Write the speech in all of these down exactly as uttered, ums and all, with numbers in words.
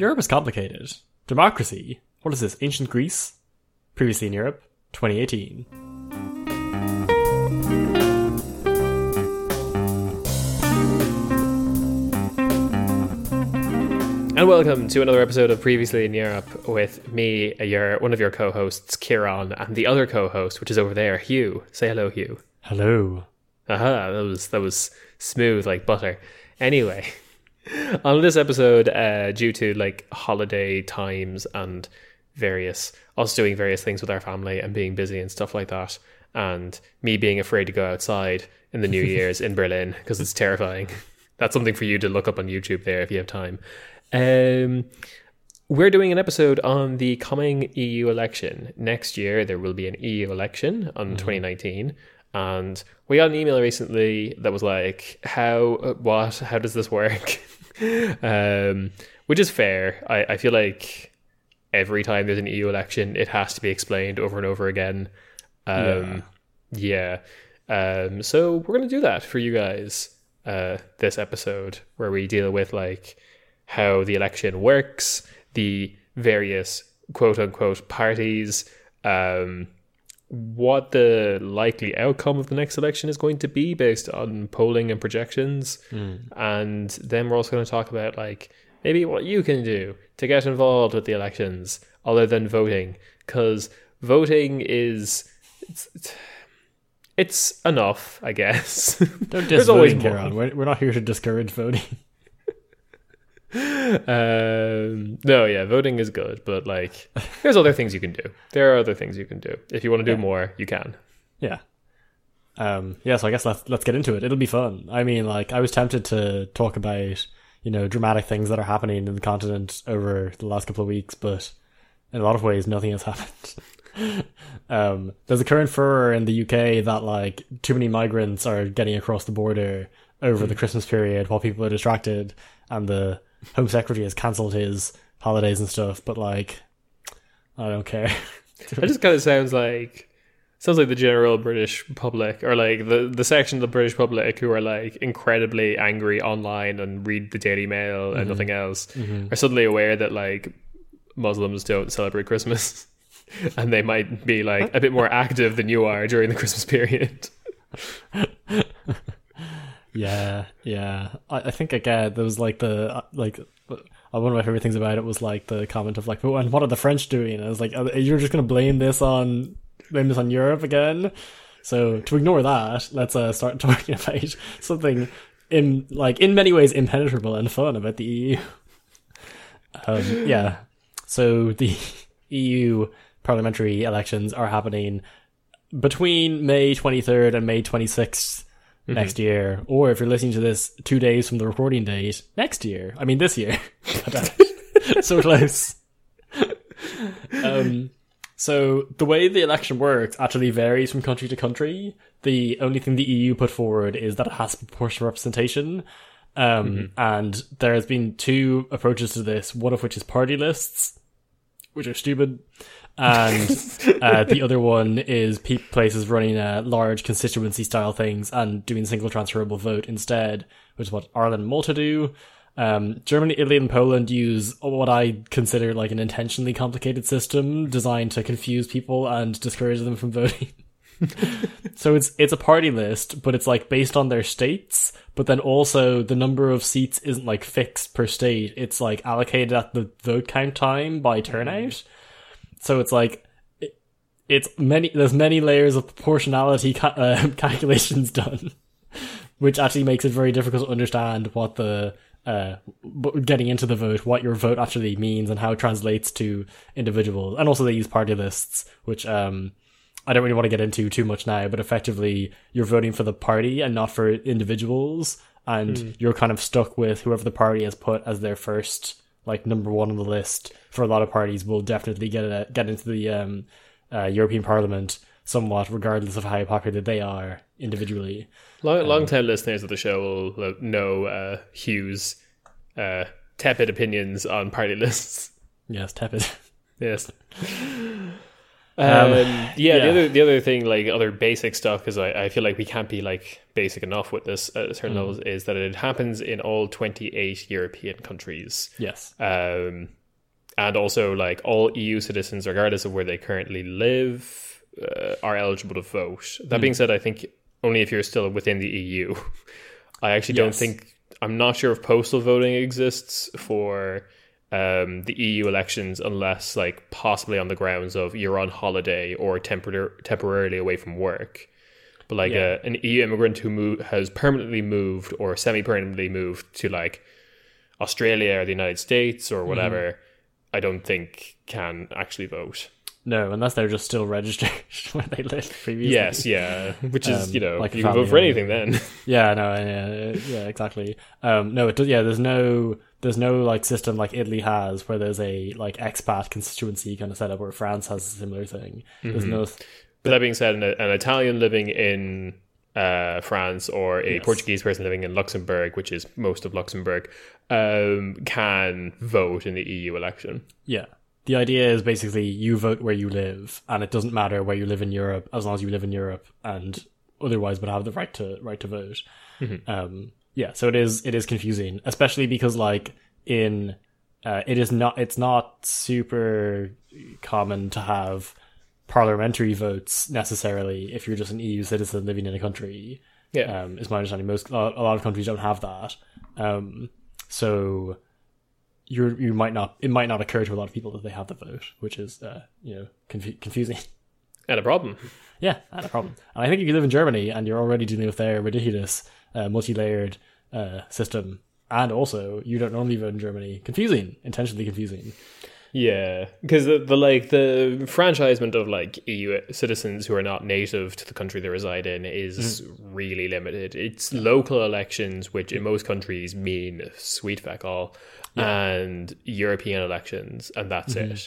Europe is complicated. Democracy. What is this? Ancient Greece? Previously in Europe. twenty eighteen. And welcome to another episode of Previously in Europe with me, your one of your co-hosts, Kieran, and the other co-host, which is over there, Hugh. Say hello, Hugh. Hello. Aha, that was that was smooth like butter. Anyway, on this episode, uh, due to like holiday times and various us doing various things with our family and being busy and stuff like that, and me being afraid to go outside in the New Year's in Berlin because it's terrifying. That's something for you to look up on YouTube there if you have time. Um, we're doing an episode on the coming E U election. Next year, there will be an E U election on mm-hmm. twenty nineteen. And we got an email recently that was like, how, what, how does this work? um, which is fair. I, I feel like every time there's an E U election, it has to be explained over and over again. Um, yeah. yeah. Um, so we're going to do that for you guys, uh, this episode, where we deal with like how the election works, the various quote unquote parties, um, what the likely outcome of the next election is going to be based on polling and projections. Mm. And then we're also going to talk about like maybe what you can do to get involved with the elections other than voting, because voting is it's, it's enough, I guess. Don't diss voting, Kieran. We're, we're not here to discourage voting. um no yeah voting is good, but like there's other things you can do. There are other things you can do. If you want to do yeah. more, you can. Yeah. Um yeah, so I guess let's let's get into it. It'll be fun. I mean, like, I was tempted to talk about, you know, dramatic things that are happening in the continent over the last couple of weeks, but in a lot of ways nothing has happened. um there's a current furor in the U K that like too many migrants are getting across the border over mm. the Christmas period while people are distracted, and the Home Secretary has cancelled his holidays and stuff, but like, I don't care. It just kind of sounds like sounds like the general British public, or like the, the section of the British public who are like incredibly angry online and read the Daily Mail and mm-hmm. nothing else, mm-hmm. are suddenly aware that like Muslims don't celebrate Christmas and they might be like a bit more active than you are during the Christmas period. Yeah, yeah. I, I think again there was like the like uh, one of my favorite things about it was like the comment of like, oh, and what are the French doing? And I was like, you're just gonna blame this on blame this on Europe again? So to ignore that, let's uh, start talking about something in like in many ways impenetrable and fun about the E U. Um, yeah. So the E U parliamentary elections are happening between May twenty-third and May twenty-sixth. Mm-hmm. Next year, or if you're listening to this two days from the recording date, next year. I mean, this year. So close. um, so the way the election works actually varies from country to country. The only thing the E U put forward is that it has proportional representation. Um, mm-hmm. And there has been two approaches to this, one of which is party lists, which are stupid. And uh, the other one is pe- places running uh, large constituency style things and doing single transferable vote instead, which is what Ireland and Malta do. Um, Germany, Italy, and Poland use what I consider like an intentionally complicated system designed to confuse people and discourage them from voting. So it's it's a party list, but it's like based on their states, but then also the number of seats isn't like fixed per state. It's like allocated at the vote count time by turnout. So it's like, it, it's many, there's many layers of proportionality ca- uh, calculations done, which actually makes it very difficult to understand what the, uh, getting into the vote, what your vote actually means and how it translates to individuals. And also they use party lists, which, um, I don't really want to get into too much now, but effectively you're voting for the party and not for individuals. And mm. you're kind of stuck with whoever the party has put as their first, like, number one on the list. For a lot of parties will definitely get it, get into the um, uh, European Parliament somewhat, regardless of how popular they are individually. Long, um, long-time listeners of the show will know uh, Hugh's uh, tepid opinions on party lists. Yes, tepid. Yes. Um, Um, yeah, yeah. the other the other thing, like other basic stuff, because I, I feel like we can't be like basic enough with this at certain levels, is that it happens in all twenty-eight European countries. Yes. Um, and also like all E U citizens, regardless of where they currently live, uh, are eligible to vote. That being said, I think only if you're still within the E U. I actually don't Yes. think, I'm not sure if postal voting exists for um, the E U elections unless like possibly on the grounds of you're on holiday or tempor- temporarily away from work. But like Yeah. a, an E U immigrant who move, has permanently moved or semi-permanently moved to like Australia or the United States or whatever, I don't think can actually vote. No, unless they're just still registered where they lived previously. Yes, yeah, which is, Um, you know, like a you can family vote for home. anything then. Yeah, no, yeah, yeah, exactly. Um, no, it does. Yeah, there's no, there's no like system like Italy has where there's a like expat constituency kind of setup, where France has a similar thing. There's no. But that being said, an, an Italian living in uh, France or a Yes. Portuguese person living in Luxembourg, which is most of Luxembourg, um, can vote in the E U election. Yeah. The idea is basically you vote where you live, and it doesn't matter where you live in Europe as long as you live in Europe, and otherwise would have the right to right to vote. Um, yeah, so it is it is confusing, especially because like in uh, it is not it's not super common to have parliamentary votes necessarily if you're just an E U citizen living in a country. Yeah. Um, is my understanding. Most a lot of countries don't have that. Um, so. You you might not it might not occur to a lot of people that they have the vote, which is uh, you know confu- confusing. And a problem. Yeah, not a problem. And I think if you live in Germany and you're already dealing with their ridiculous uh, multi-layered uh, system, and also you don't normally vote in Germany, confusing, intentionally confusing. Yeah, because the, the like the enfranchisement of like E U citizens who are not native to the country they reside in is really limited. It's local elections, which in most countries mean sweet feck all, and European elections, and that's it.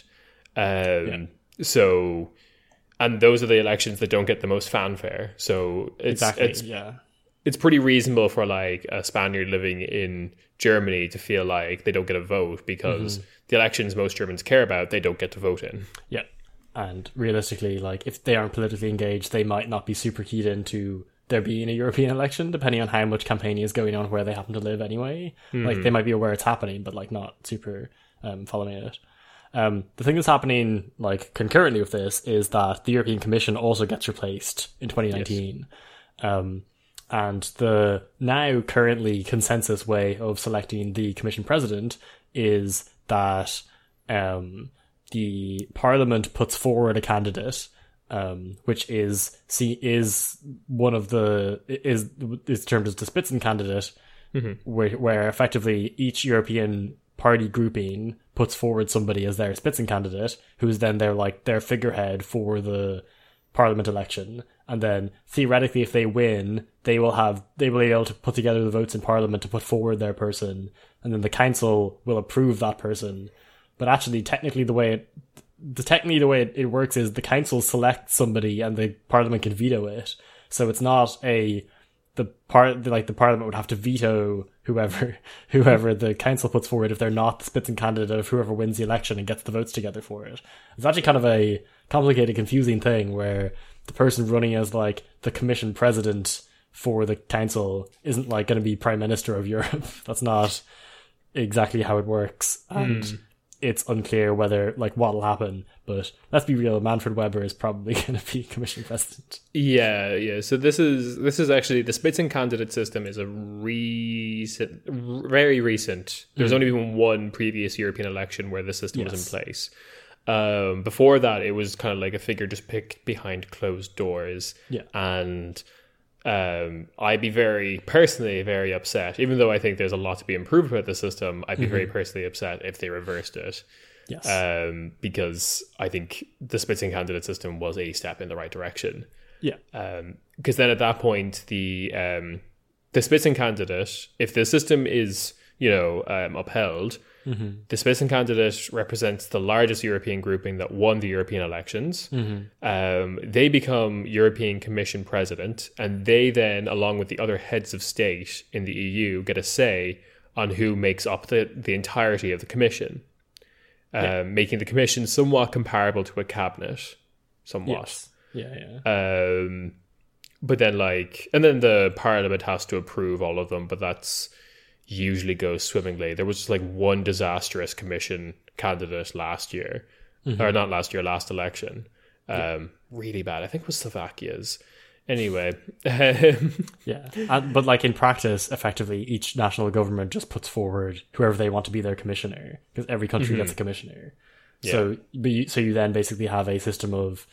Um, So, and those are the elections that don't get the most fanfare. So it's Exactly. it's yeah. it's pretty reasonable for like a Spaniard living in Germany to feel like they don't get a vote because the elections most Germans care about, they don't get to vote in. Yeah. And realistically, like if they aren't politically engaged, they might not be super keyed into there being a European election, depending on how much campaigning is going on where they happen to live anyway. Like they might be aware it's happening, but like not super um, following it. Um, the thing that's happening like concurrently with this is that the European Commission also gets replaced in twenty nineteen. Um, and the now currently consensus way of selecting the Commission president is that um, the Parliament puts forward a candidate, um, which is see is one of the is is termed as the Spitzencandidate, where where effectively each European party grouping puts forward somebody as their Spitzencandidate, who's then their like their figurehead for the Parliament election, and then theoretically, if they win, they will have they will be able to put together the votes in Parliament to put forward their person, and then the council will approve that person. But actually, technically, the way it the technically the way it, it works is the council selects somebody, and the Parliament can veto it. So it's not a the part like the Parliament would have to veto whoever whoever the council puts forward if they're not the Spitzencandidate of whoever wins the election and gets the votes together for it. It's actually kind of a complicated, confusing thing where the person running as like the Commission president for the council isn't like going to be Prime Minister of Europe. That's not exactly how it works, and mm. it's unclear whether like what'll happen. But let's be real, Manfred Weber is probably going to be Commission president. Yeah, yeah. So this is this is actually the Spitzencandidate system is a recent, very recent. There's mm. only been one previous European election where the system yes. was in place. Um, before that, it was kind of like a figure just picked behind closed doors. Yeah, and um, I'd be very personally very upset, even though I think there's a lot to be improved with the system. I'd be mm-hmm. very personally upset if they reversed it. Yes, um, because I think the Spitzencandidate system was a step in the right direction. Yeah, because um, then at that point, the um, the Spitzencandidate, if the system is you know um, upheld. Mm-hmm. The Spitzencandidate represents the largest European grouping that won the European elections. Mm-hmm. Um, they become European Commission president, and they then, along with the other heads of state in the E U, get a say on who makes up the, the entirety of the Commission, um, yeah. making the Commission somewhat comparable to a cabinet. somewhat. Yes. Yeah, yeah. Um, but then like, and then the parliament has to approve all of them, but that's usually goes swimmingly. There was just like one disastrous commission candidate last year, mm-hmm. or not last year, last election. Um, yeah. Really bad. I think it was Slovakia's. Anyway. yeah. And, but like in practice, effectively, each national government just puts forward whoever they want to be their commissioner, because every country mm-hmm. gets a commissioner. Yeah. So, but you, so you then basically have a system of,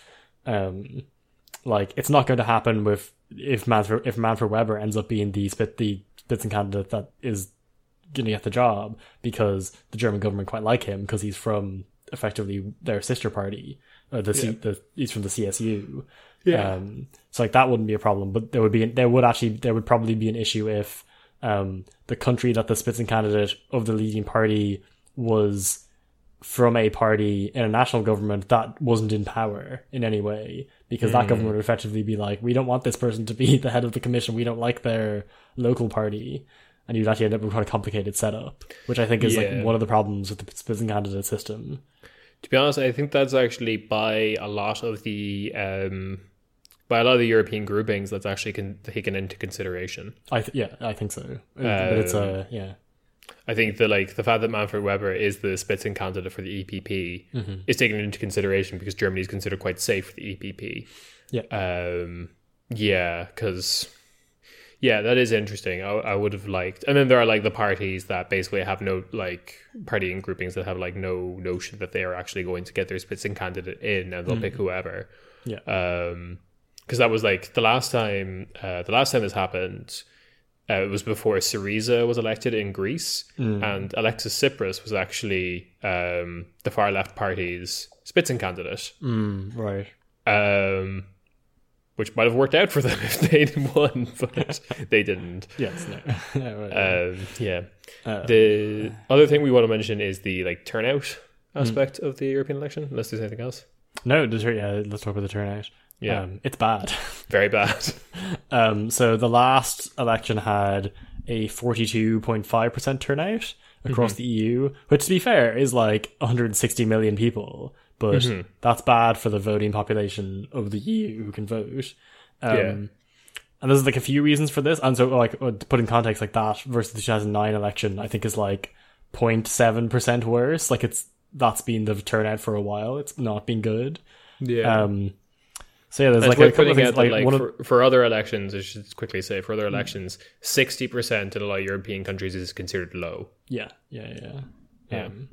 um, like, it's not going to happen with, if Manfred, if Manfred Weber ends up being the spit, the Spitzen candidate that is going to get the job, because the German government quite like him, because he's from effectively their sister party, or the, yeah. C, the he's from the C S U. Yeah. Um, so like that wouldn't be a problem, but there would be, there would actually, there would probably be an issue if, um, the country that the Spitzen candidate of the leading party was from a party in a national government that wasn't in power in any way, because mm. that government would effectively be like, we don't want this person to be the head of the commission, we don't like their local party, and you'd actually end up with quite a complicated setup, which I think is yeah. like one of the problems with the Spitzen candidate system. To be honest, I think that's actually by a lot of the um, by a lot of the European groupings that's actually con- taken into consideration. I th- yeah, I think so. Um, but it's a uh, yeah. I think that like the fact that Manfred Weber is the Spitzen candidate for the E P P mm-hmm. is taken into consideration because Germany is considered quite safe for the E P P. Yeah. Um. Yeah, because. Yeah, that is interesting. I, I would have liked, and then there are like the parties that basically have no like party and groupings that have like no notion that they are actually going to get their Spitzen candidate in, and they'll mm. pick whoever. Yeah. Um, because that was like the last time. Uh, the last time this happened, uh, it was before Syriza was elected in Greece, mm. and Alexis Tsipras was actually um the far left party's Spitzen candidate. Mm, right. Um. Which might have worked out for them if they'd won, but they didn't. Yes, no. no right, um, yeah. Um, the other thing we want to mention is the like turnout aspect mm. of the European election, unless there's anything else. No, the tur- yeah, let's talk about the turnout. Yeah. Um, it's bad. Very bad. um, so the last election had a forty-two point five percent turnout across mm-hmm. the E U, which to be fair is like one hundred sixty million people. But mm-hmm. that's bad for the voting population of the E U who can vote. Um, yeah. And there's like a few reasons for this. And so like to put in context, like that versus the two thousand nine election, I think is like zero point seven percent worse. Like it's, that's been the turnout for a while. It's not been good. Yeah. Um, so yeah, there's and like a couple of things. Like, like, like for, of, for other elections, I should quickly say, for other elections, sixty percent in a lot of European countries is considered low. Yeah, yeah, yeah. Yeah. Um,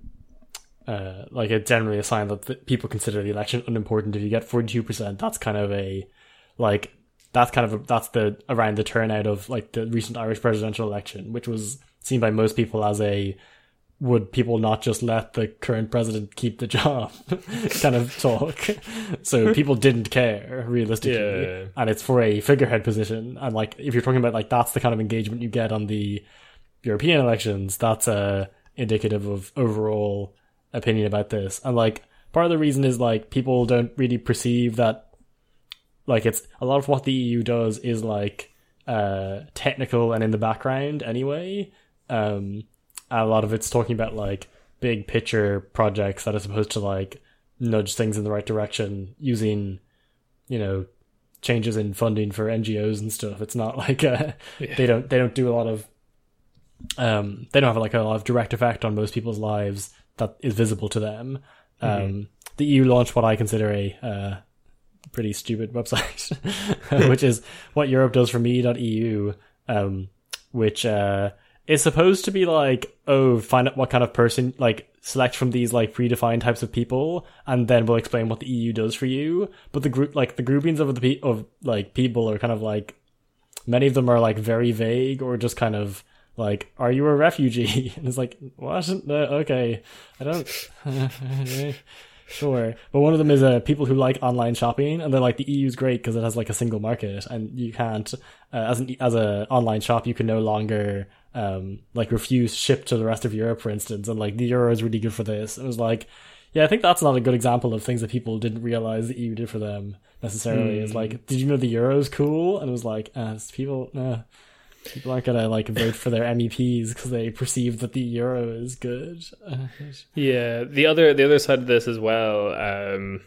Uh, like it's generally a sign that the, people consider the election unimportant. If you get forty-two percent, that's kind of a, like, that's kind of a, that's the, around the turnout of like the recent Irish presidential election, which was seen by most people as a, would people not just let the current president keep the job kind of talk. So people didn't care realistically. Yeah. And it's for a figurehead position. And like, if you're talking about like, that's the kind of engagement you get on the European elections, that's uh, indicative of overall opinion about this. And like part of the reason is like people don't really perceive that like it's a lot of what the E U does is like uh technical and in the background anyway. Um and a lot of it's talking about like big picture projects that are supposed to like nudge things in the right direction using, you know, changes in funding for N G Os and stuff. It's not like uh yeah. they don't they don't do a lot of um they don't have like a lot of direct effect on most people's lives that is visible to them. Um, mm-hmm. The E U launched what I consider a uh, pretty stupid website, which is what Europe does for me dot E U, um, which uh, is supposed to be like, oh, find out what kind of person, like select from these like predefined types of people, and then we'll explain what the E U does for you. But the group, like the groupings of the pe- of like people are kind of like, many of them are like very vague or just kind of like, are you a refugee? And it's like, what? Uh, okay, I don't. Sure. But one of them is uh, people who like online shopping, and they're like, the E U's great because it has like a single market, and you can't, uh, as an as a online shop, you can no longer um like refuse ship to the rest of Europe, for instance, and like the euro is really good for this. It was like, yeah, I think that's not a good example of things that people didn't realize the E U did for them necessarily. Mm. It's like, did you know the euro's cool? And it was like, uh, people, uh, people aren't gonna like vote for their M E Ps because they perceive that the euro is good. Yeah, the other the other side of this as well um,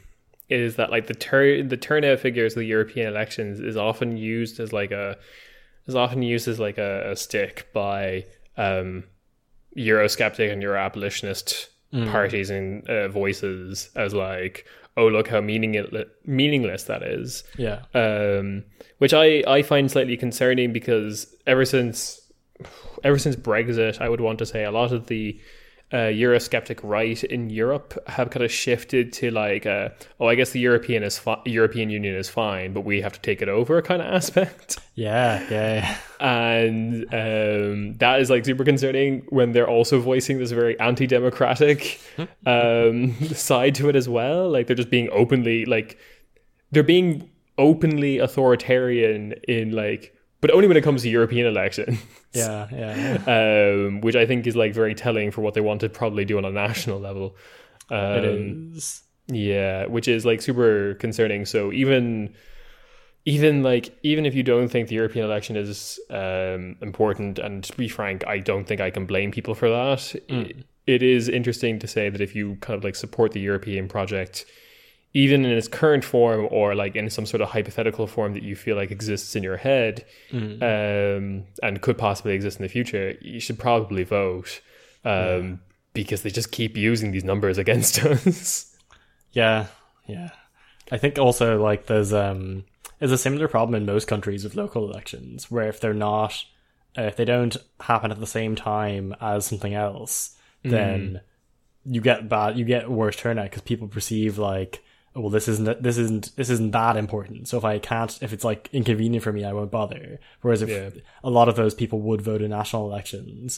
is that like the tur- the turnout figures of the European elections is often used as like a is often used as like a, a stick by um, Eurosceptic and Euro-abolitionist mm. parties and uh, voices as like, oh, look how meaning- meaningless that is. Yeah. Um, which I, I find slightly concerning because ever since ever since Brexit, I would want to say a lot of the uh, Eurosceptic right in Europe have kind of shifted to like, uh, oh, I guess the European is fi- European Union is fine, but we have to take it over kind of aspect. Yeah, yeah. And um, that is like super concerning when they're also voicing this very anti-democratic um, side to it as well. Like they're just being openly like they're being openly authoritarian in like, but only when it comes to European elections. Yeah, yeah. yeah. Um, which I think is like very telling for what they want to probably do on a national level. Um, it is. Yeah, which is like super concerning. So even, even like even if you don't think the European election is um, important, and to be frank, I don't think I can blame people for that. Mm. It, it is interesting to say that if you kind of like support the European project, even in its current form or like in some sort of hypothetical form that you feel like exists in your head mm. um, and could possibly exist in the future, you should probably vote um, yeah. because they just keep using these numbers against us. Yeah, yeah. I think also like there's um there's a similar problem in most countries with local elections where if they're not, uh, if they don't happen at the same time as something else, then mm. you get bad, you get worse turnout because people perceive like, well, this isn't this isn't this isn't that important. So if I can't, if it's like inconvenient for me, I won't bother. Whereas if yeah. a lot of those people would vote in national elections,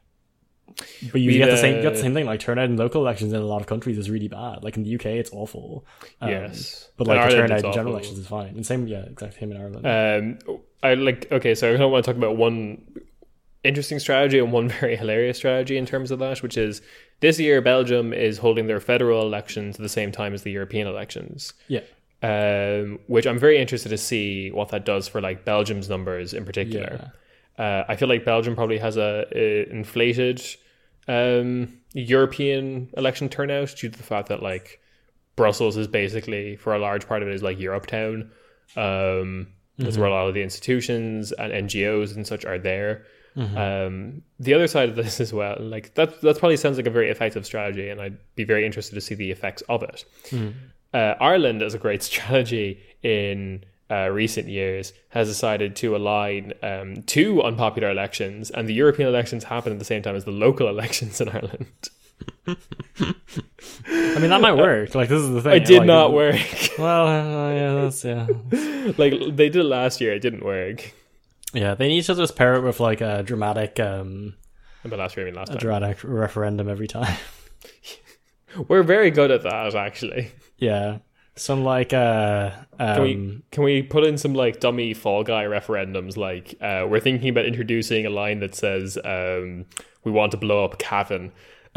but you we, get the same, you get the same thing. Like turnout in local elections in a lot of countries is really bad. Like in the U K, it's awful. Um, yes, but like the turnout in general elections is fine. And same, yeah, exactly. Same in Ireland. Um, I like okay, so I don't want to talk about one interesting strategy and one very hilarious strategy in terms of that, which is this year Belgium is holding their federal elections at the same time as the European elections. Yeah. Um, which I'm very interested to see what that does for like Belgium's numbers in particular. Yeah. Uh, I feel like Belgium probably has a, a inflated um, European election turnout due to the fact that like Brussels is basically, for a large part of it, is like Europe town. Um, that's mm-hmm. where a lot of the institutions and N G Os and such are there. Mm-hmm. Um, the other side of this as well, like that, that probably sounds like a very effective strategy, and I'd be very interested to see the effects of it. Mm. Uh, Ireland, as a great strategy in uh, recent years, has decided to align um, two unpopular elections, and the European elections happen at the same time as the local elections in Ireland. I mean, that might work. Like, this is the thing. It did like, not it, work. Well, uh, yeah, that's yeah. Like they did it last year, it didn't work. Yeah, they need to just pair it with like a dramatic, um, but last year, I mean last a time. dramatic referendum every time. We're very good at that, actually. Yeah, some like uh, um, can we can we put in some like dummy Fall Guy referendums? Like uh, we're thinking about introducing a line that says um, we want to blow up Cavan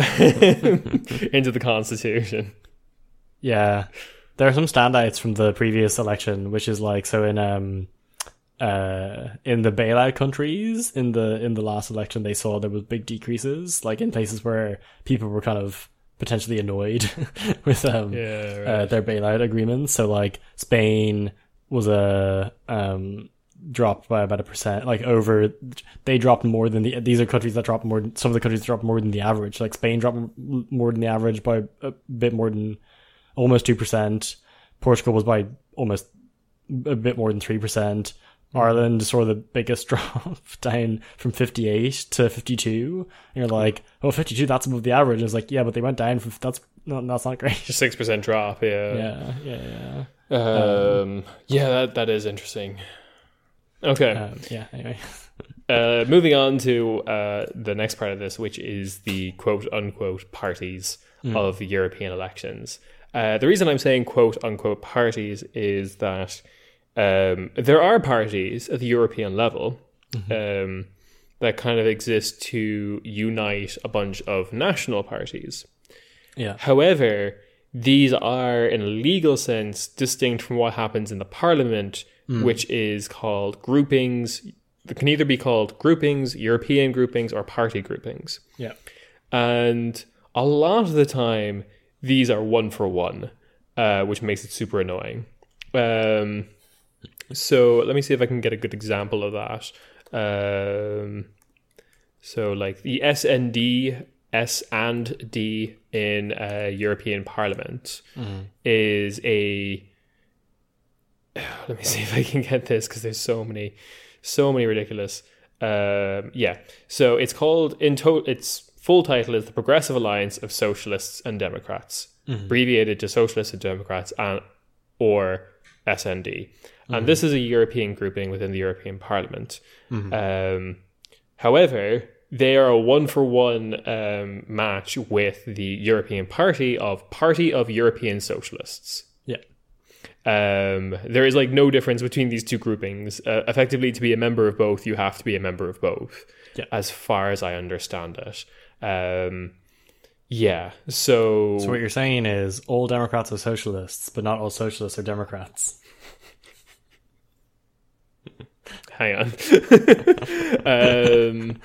into the Constitution. Yeah, there are some standouts from the previous election, which is like so in um. Uh, in the bailout countries in the in the last election, they saw there was big decreases, like in places where people were kind of potentially annoyed with um yeah, right. uh, their bailout agreements. So like Spain was a um dropped by about a percent, like over they dropped more than the these are countries that dropped more. Some of the countries dropped more than the average. Like Spain dropped more than the average by a bit more than almost two percent. Portugal was by almost a bit more than three percent. Ireland saw the biggest drop down from fifty-eight to fifty-two. And you're like, oh, fifty-two, that's above the average. And it's like, yeah, but they went down from, that's not, that's not great. Just six percent drop, yeah. Yeah, yeah, yeah. Um, um, yeah, that that is interesting. Okay. Um, yeah, anyway. uh, moving on to uh, the next part of this, which is the quote-unquote parties mm. of the European elections. Uh, the reason I'm saying quote-unquote parties is that Um, there are parties at the European level mm-hmm. um, that kind of exist to unite a bunch of national parties. Yeah. However, these are, in a legal sense, distinct from what happens in the parliament, mm. which is called groupings. It can either be called groupings, European groupings, or party groupings. Yeah. And a lot of the time, these are one for one. uh, which makes it super annoying. Um, so let me see if I can get a good example of that. Um, so like the S N D, S and D in uh, European Parliament mm-hmm. is a... Let me see if I can get this because there's so many, so many ridiculous. Um, yeah, so it's called in to- its full title is the Progressive Alliance of Socialists and Democrats, mm-hmm. abbreviated to Socialists and Democrats, and or S N D. Mm-hmm. And this is a European grouping within the European Parliament. Mm-hmm. Um, however, they are a one-for-one um, match with the European Party of Party of European Socialists. Yeah. Um, there is like no difference between these two groupings. Uh, effectively, to be a member of both, you have to be a member of both, yeah. as far as I understand it. Um, yeah, so... So what you're saying is all Democrats are socialists, but not all socialists are Democrats. Hang on. um,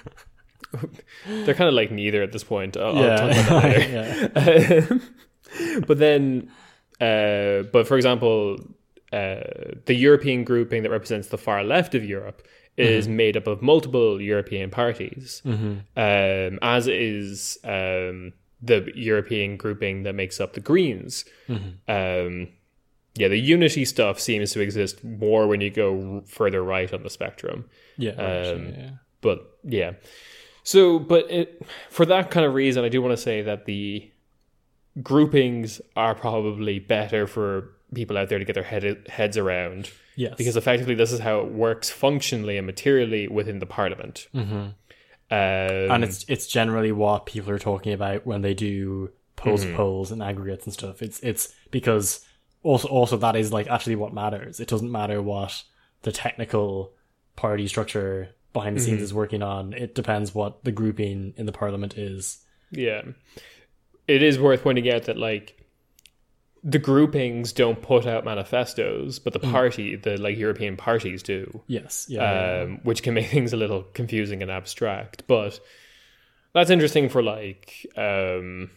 they're kind of like neither at this point. I'll, yeah. I'll talk about that later. yeah. But then... Uh, but for example, uh, the European grouping that represents the far left of Europe is mm-hmm. made up of multiple European parties, mm-hmm. um, as is um, the European grouping that makes up the Greens. Mm-hmm. Um, yeah, the unity stuff seems to exist more when you go further right on the spectrum. Yeah, um, actually, yeah. But yeah, so but it, for that kind of reason, I do want to say that the groupings are probably better for people out there to get their head, heads around. Yes. Because effectively this is how it works functionally and materially within the parliament. Mm-hmm. Um, and it's it's generally what people are talking about when they do post mm-hmm. polls and aggregates and stuff. It's it's because also also that is like actually what matters. It doesn't matter what the technical party structure behind the scenes mm-hmm. is working on. It depends what the grouping in the parliament is. Yeah. It is worth pointing out that like the groupings don't put out manifestos, but the party, mm. the like European parties do. Yes, yeah, um, yeah, yeah, which can make things a little confusing and abstract. But that's interesting for like um,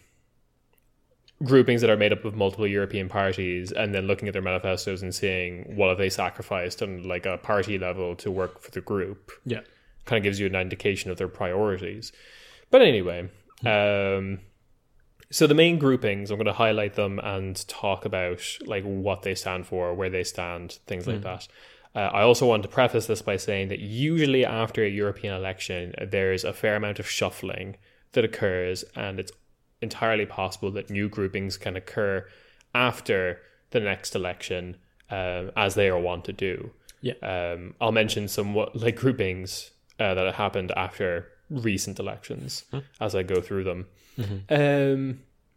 groupings that are made up of multiple European parties, and then looking at their manifestos and seeing what have they sacrificed on like a party level to work for the group. Yeah, kind of gives you an indication of their priorities. But anyway. Mm. Um, So the main groupings, I'm going to highlight them and talk about like what they stand for, where they stand, things like mm. that. Uh, I also want to preface this by saying that usually after a European election, there's a fair amount of shuffling that occurs, and it's entirely possible that new groupings can occur after the next election, um, as they are wont to do. Yeah. Um, I'll mention some what, like groupings uh, that have happened after recent elections mm. as I go through them. Mm-hmm. Um,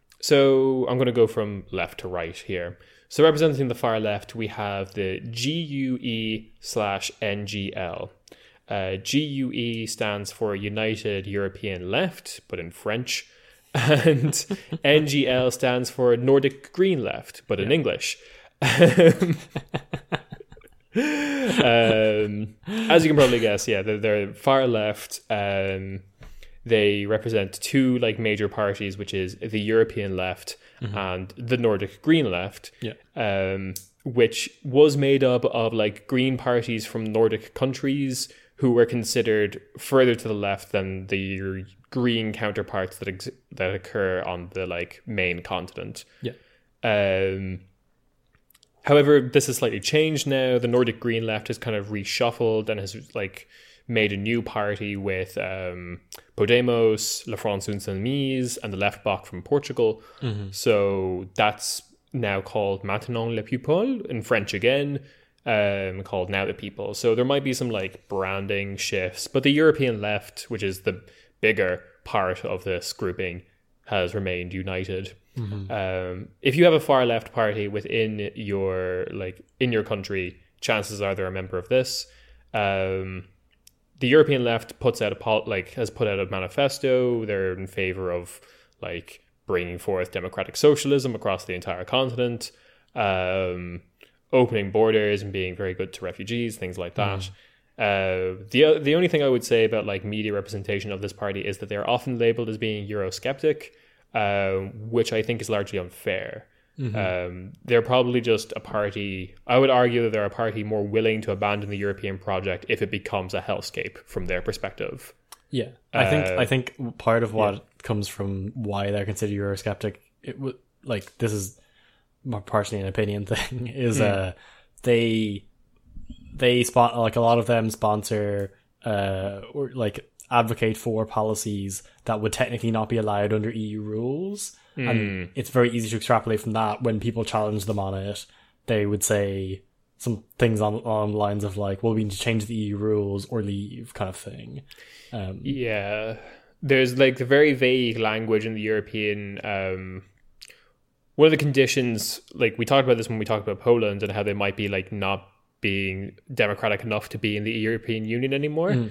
so I'm going to go from left to right here. So representing the far left, we have the G U E slash N G L. Uh, G U E stands for United European Left, but in French. And N G L stands for Nordic Green Left, but in yeah. English. um, as you can probably guess, yeah, they're, they're far left. Um, They represent two like major parties, which is the European Left mm-hmm. and the Nordic Green Left, yeah. um, which was made up of like green parties from Nordic countries who were considered further to the left than the green counterparts that ex- that occur on the like main continent. Yeah. Um, however, this has slightly changed now. The Nordic Green Left has kind of reshuffled and has like made a new party with um, Podemos, La France Insoumise, and the Left Bloc from Portugal. Mm-hmm. So that's now called Maintenant le People in French again, um, called Now the People. So there might be some like branding shifts, but the European Left, which is the bigger part of this grouping, has remained united. Mm-hmm. Um, if you have a far left party within your like in your country, chances are they're a member of this. Um, The European Left puts out a pol- like has put out a manifesto. They're in favor of like bringing forth democratic socialism across the entire continent, um, opening borders and being very good to refugees, things like that. Mm. Uh, the the only thing I would say about like media representation of this party is that they're often labeled as being Eurosceptic, uh, which I think is largely unfair. Mm-hmm. Um, they're probably just a party. I would argue that they're a party more willing to abandon the European project if it becomes a hellscape from their perspective. Yeah, I think Uh, I think part of what yeah. comes from why they're considered Eurosceptic, it would like this is more partially an opinion thing, is Mm. uh they they spot like a lot of them sponsor uh or like advocate for policies that would technically not be allowed under E U rules, Mm. and it's very easy to extrapolate from that. When people challenge them on it, they would say some things on on the lines of like, well, we need to change the E U rules or leave, kind of thing. Um, Yeah, there's like the very vague language in the European. Um, one of the conditions, like we talked about this when we talked about Poland and how they might be like not being democratic enough to be in the European Union anymore. Mm.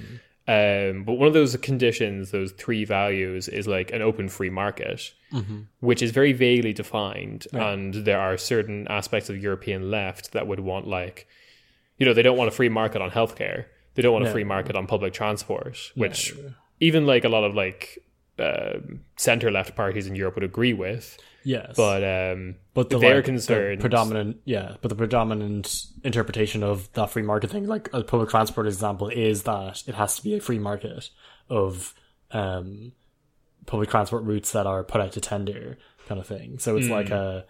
Um, but one of those conditions, those three values, is like an open free market, mm-hmm. which is very vaguely defined. Right. And there are certain aspects of the European left that would want like, you know, they don't want a free market on healthcare. They don't want a No. free market on public transport, which No. even like a lot of like um, center left parties in Europe would agree with. Yes, But um, but the, they're like, concerned. the predominant, yeah, but the predominant interpretation of that free market thing, like a public transport example, is that it has to be a free market of um, public transport routes that are put out to tender, kind of thing. So it's Mm. like a,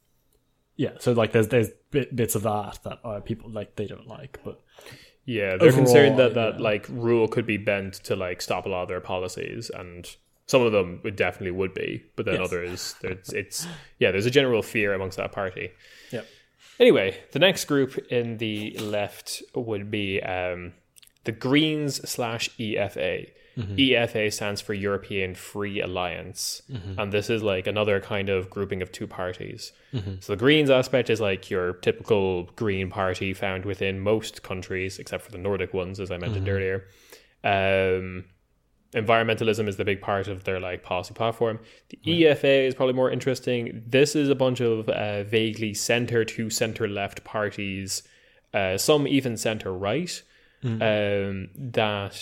yeah, so like there's there's bit, bits of that that uh, people like they don't like, but Yeah, they're Overall, concerned that that yeah. like rule could be bent to like stop a lot of their policies, and some of them would definitely would be, but then Yes. others, there's it's yeah, there's a general fear amongst that party. yeah, Anyway, the next group in the left would be um, the Greens slash E F A. Mm-hmm. E F A stands for European Free Alliance, Mm-hmm. and this is like another kind of grouping of two parties. Mm-hmm. So the Greens aspect is like your typical Green party found within most countries, except for the Nordic ones, as I mentioned Mm-hmm. earlier. Um, environmentalism is the big part of their like policy platform. The E F A is probably more interesting. This is a bunch of uh, vaguely center to center left parties, uh, some even center right, Mm-hmm. um, that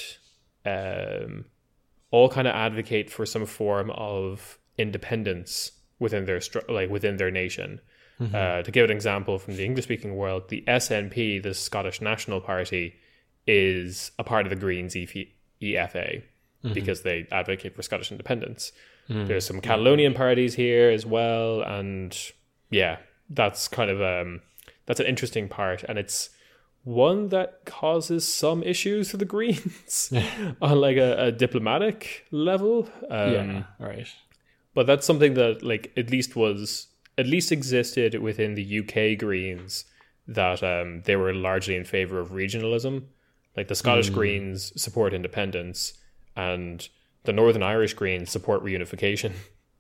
um, all kind of advocate for some form of independence within their stru- like within their nation. Mm-hmm. Uh, to give an example from the English speaking world, the S N P, the Scottish National Party, is a part of the Greens E F A. Mm-hmm. Because they advocate for Scottish independence. Mm-hmm. There's some Catalonian parties here as well, and yeah, that's kind of um that's an interesting part, and it's one that causes some issues for the Greens on like a, a diplomatic level. Um, yeah, right. but that's something that like at least was at least existed within the U K Greens, that um they were largely in favor of regionalism. Like the Scottish Mm. Greens support independence, and the Northern Irish Greens support reunification.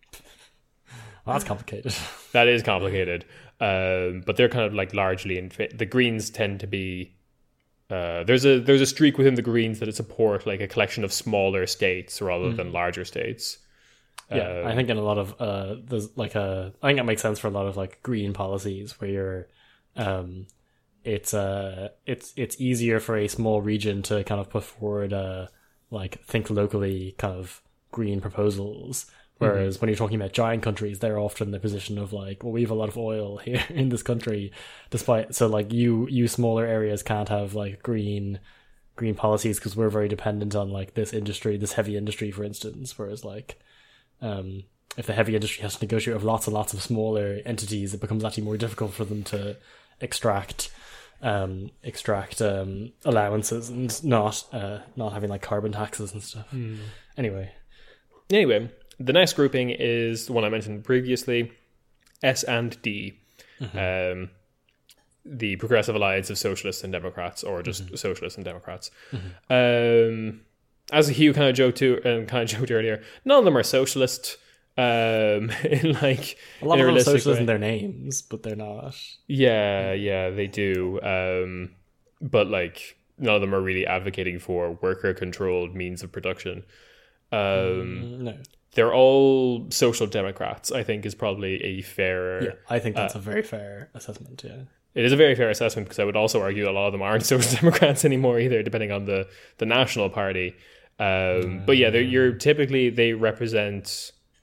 Well, that's complicated. That is complicated, um, but they're kind of like largely in fa- the Greens tend to be. Uh, there's a there's a streak within the Greens that it support like a collection of smaller states rather Mm. than larger states. Yeah, Um, I think in a lot of uh, there's like a, I think it makes sense for a lot of like green policies where you're, um, it's uh, it's it's easier for a small region to kind of put forward uh, like think locally kind of green proposals. Whereas when you're talking about giant countries, they're often in the position of like, well, we have a lot of oil here in this country, despite so like you you smaller areas can't have like green green policies because we're very dependent on like this industry, this heavy industry, for instance. Whereas like, um, if the heavy industry has to negotiate with lots and lots of smaller entities, it becomes actually more difficult for them to extract um extract um allowances and not uh not having like carbon taxes and stuff. Hmm. Anyway, Anyway, the next grouping is the one I mentioned previously, S and D. Mm-hmm. Um, the Progressive Alliance of Socialists and Democrats, or just Mm-hmm. Socialists and Democrats. Mm-hmm. Um, as Hugh kind of joked to and kind of joked earlier, none of them are socialist. Um, in like a lot in a of them realistic socialists way. in their names, but they're not. Yeah, yeah, they do. Um, but like none of them are really advocating for worker-controlled means of production. Um, Mm, no. They're all social democrats, I think, is probably a fair. Yeah, I think that's uh, a very fair assessment. Yeah. It is a very fair assessment, because I would also argue a lot of them aren't social democrats anymore either, depending on the the National Party. Um, but yeah, they're, you're typically they represent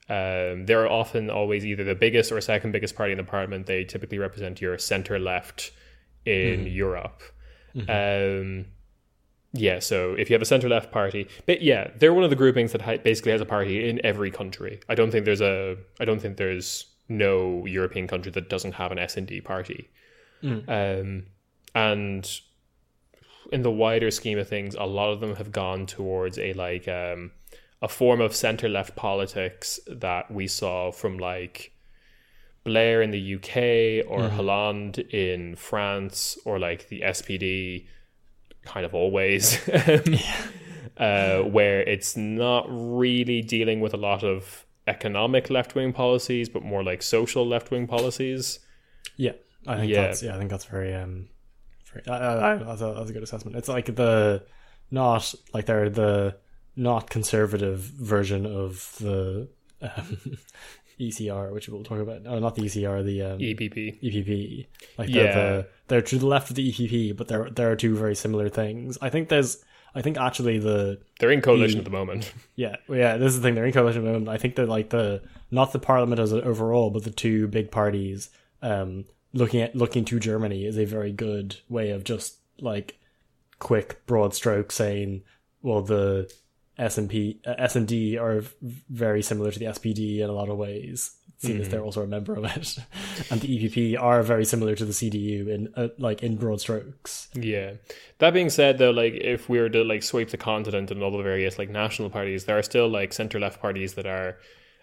Um, they're often always either the biggest or second biggest party in the parliament. They typically represent your center left in mm. Europe. Mm-hmm. Um, yeah, so if you have a center left party, but yeah, they're one of the groupings that ha- basically has a party in every country. I don't think there's a, I don't think there's no European country that doesn't have an S and D party. Mm. Um, and in the wider scheme of things, a lot of them have gone towards a like um, a form of center left politics that we saw from like Blair in the U K or mm. Hollande in France, or like the S P D kind of always, um, uh, where it's not really dealing with a lot of economic left-wing policies, but more like social left-wing policies. Yeah, I think yeah. that's yeah, I think that's very um, very, uh, that's, a, that's a good assessment. It's like the not like they're the not conservative version of the um, E C R, which we'll talk about. No, not the E C R, the um, E P P. E P P. Like they're, yeah. the, they're to the left of the E P P, but there there are two very similar things. I think there's, I think actually the they're in coalition the, at the moment. Yeah, yeah. This is the thing. They're in coalition at the moment. I think they're like the not the parliament as an overall, but the two big parties. Um, looking at looking to Germany is a very good way of just like quick broad stroke saying, well, the S and P, uh, S and D are very similar to the S P D in a lot of ways, seeing mm-hmm. as they're also a member of it, and the E P P are very similar to the C D U in uh, like in broad strokes. Yeah. That being said, though, like if we were to like sweep the continent and all the various like national parties, there are still like center left parties that are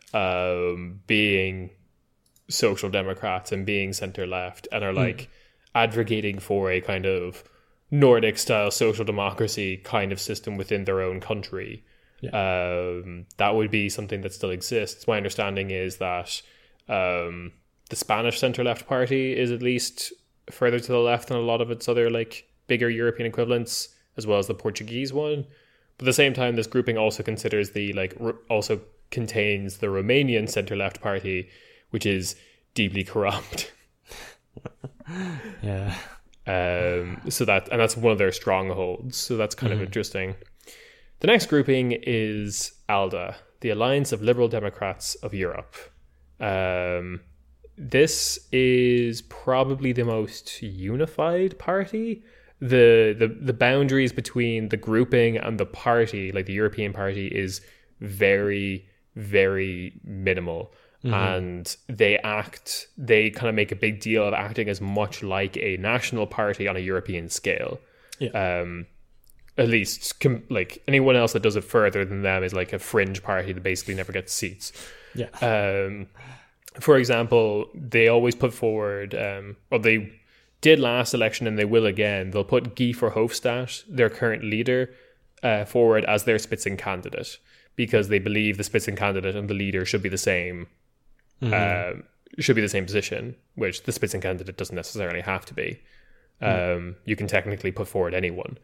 um, being social democrats and being center left and are like mm. advocating for a kind of Nordic style social democracy kind of system within their own country. Yeah. Um, that would be something that still exists. My understanding is that um, the Spanish centre-left party is at least further to the left than a lot of its other like bigger European equivalents, as well as the Portuguese one. But at the same time, this grouping also considers the like r- also contains the Romanian centre-left party, which is deeply corrupt. Yeah. Um, so that, and that's one of their strongholds. So that's kind mm-hmm. of interesting. The next grouping is ALDE, the Alliance of Liberal Democrats of Europe. Um, this is probably the most unified party. The, the the boundaries between the grouping and the party, like the European Party, is very, very minimal. Mm-hmm. And they act, they kind of make a big deal of acting as much like a national party on a European scale. Yeah. Um, at least, com- like anyone else that does it further than them is like a fringe party that basically never gets seats. Yeah. Um, for example, they always put forward, um, or they did last election and they will again, they'll put Guy Verhofstadt, their current leader, uh, forward as their Spitzen candidate, because they believe the Spitzen candidate and the leader should be the same. Mm-hmm. Uh, should be the same position, which the Spitzen candidate doesn't necessarily have to be. Um, mm. You can technically put forward anyone.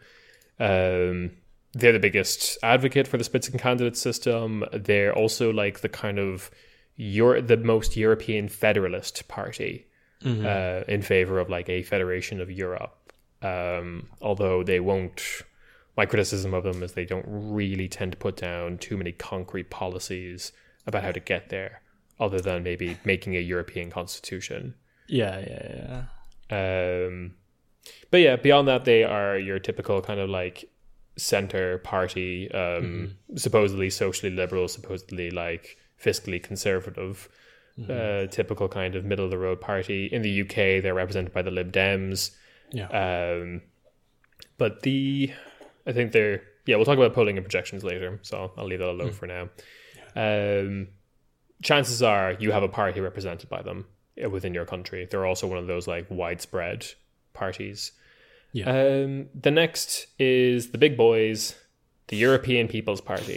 Um, they're the biggest advocate for the Spitzen candidate system. They're also like the kind of Euro- the most European federalist party, mm-hmm. uh, in favor of like a federation of Europe. Um, although they won't. My criticism of them is they don't really tend to put down too many concrete policies about how to get there, other than maybe making a European constitution. Yeah, yeah, yeah. Um, but yeah, beyond that, they are your typical kind of like center party, um, mm-hmm. supposedly socially liberal, supposedly like fiscally conservative, mm-hmm. uh, typical kind of middle of the road party. In the U K, they're represented by the Lib Dems. Yeah. Um, but the, I think they're, yeah, we'll talk about polling and projections later, so I'll leave that alone mm. for now. Yeah. Um, chances are you have a party represented by them within your country. They're also one of those like widespread parties. Yeah. Um, the next is the big boys, the European People's Party,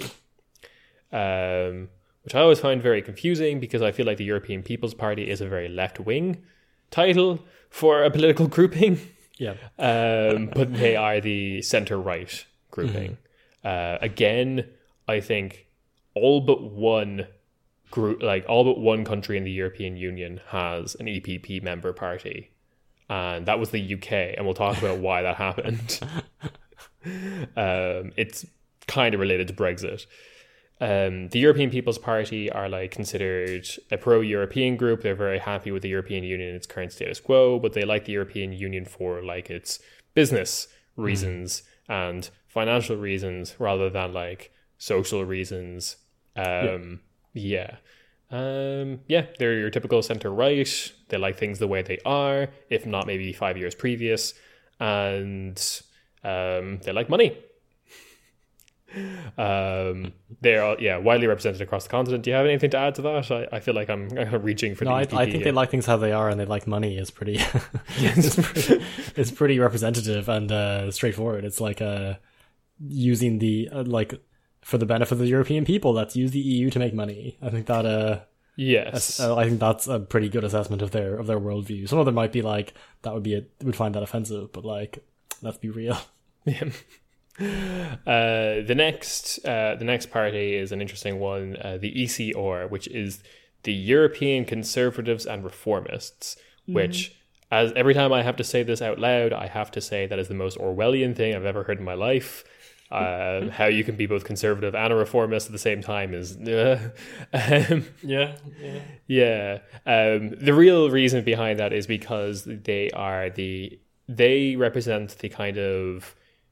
um, which I always find very confusing because I feel like the European People's Party is a very left-wing title for a political grouping. Yeah. Um, but they are the center-right grouping. Mm-hmm. Uh, again, I think all but one group, like all but one country in the European Union has an E P P member party. And that was the U K, and we'll talk about why that happened. um, it's kind of related to Brexit. Um, the European People's Party are like considered a pro-European group. They're very happy with the European Union and its current status quo, but they like the European Union for like its business reasons mm. and financial reasons rather than like social reasons. Um, yeah. Yeah. Um, yeah, they're your typical center right. They like things the way they are, if not maybe five years previous. And um, they like money. um, they're all, yeah widely represented across the continent. Do you have anything to add to that? I, I feel like I'm reaching for no, the I, E P P I think here. they like things how they are, and they like money is pretty it's pretty it's pretty representative and uh, straightforward. It's like uh, using the uh, like for the benefit of the European people. Let's use the E U to make money. I think that uh yes uh, I think that's a pretty good assessment of their of their worldview. Some of them might be like that would be a, would find that offensive, but like let's be real. Yeah. Uh, the next uh, the next party is an interesting one, uh, the E C R, which is the European Conservatives and Reformists, mm. which, as every time I have to say this out loud, I have to say that is the most Orwellian thing I've ever heard in my life. Uh, how you can be both conservative and a reformist at the same time is uh, um, yeah yeah yeah um, the real reason behind that is because they are the they represent the kind of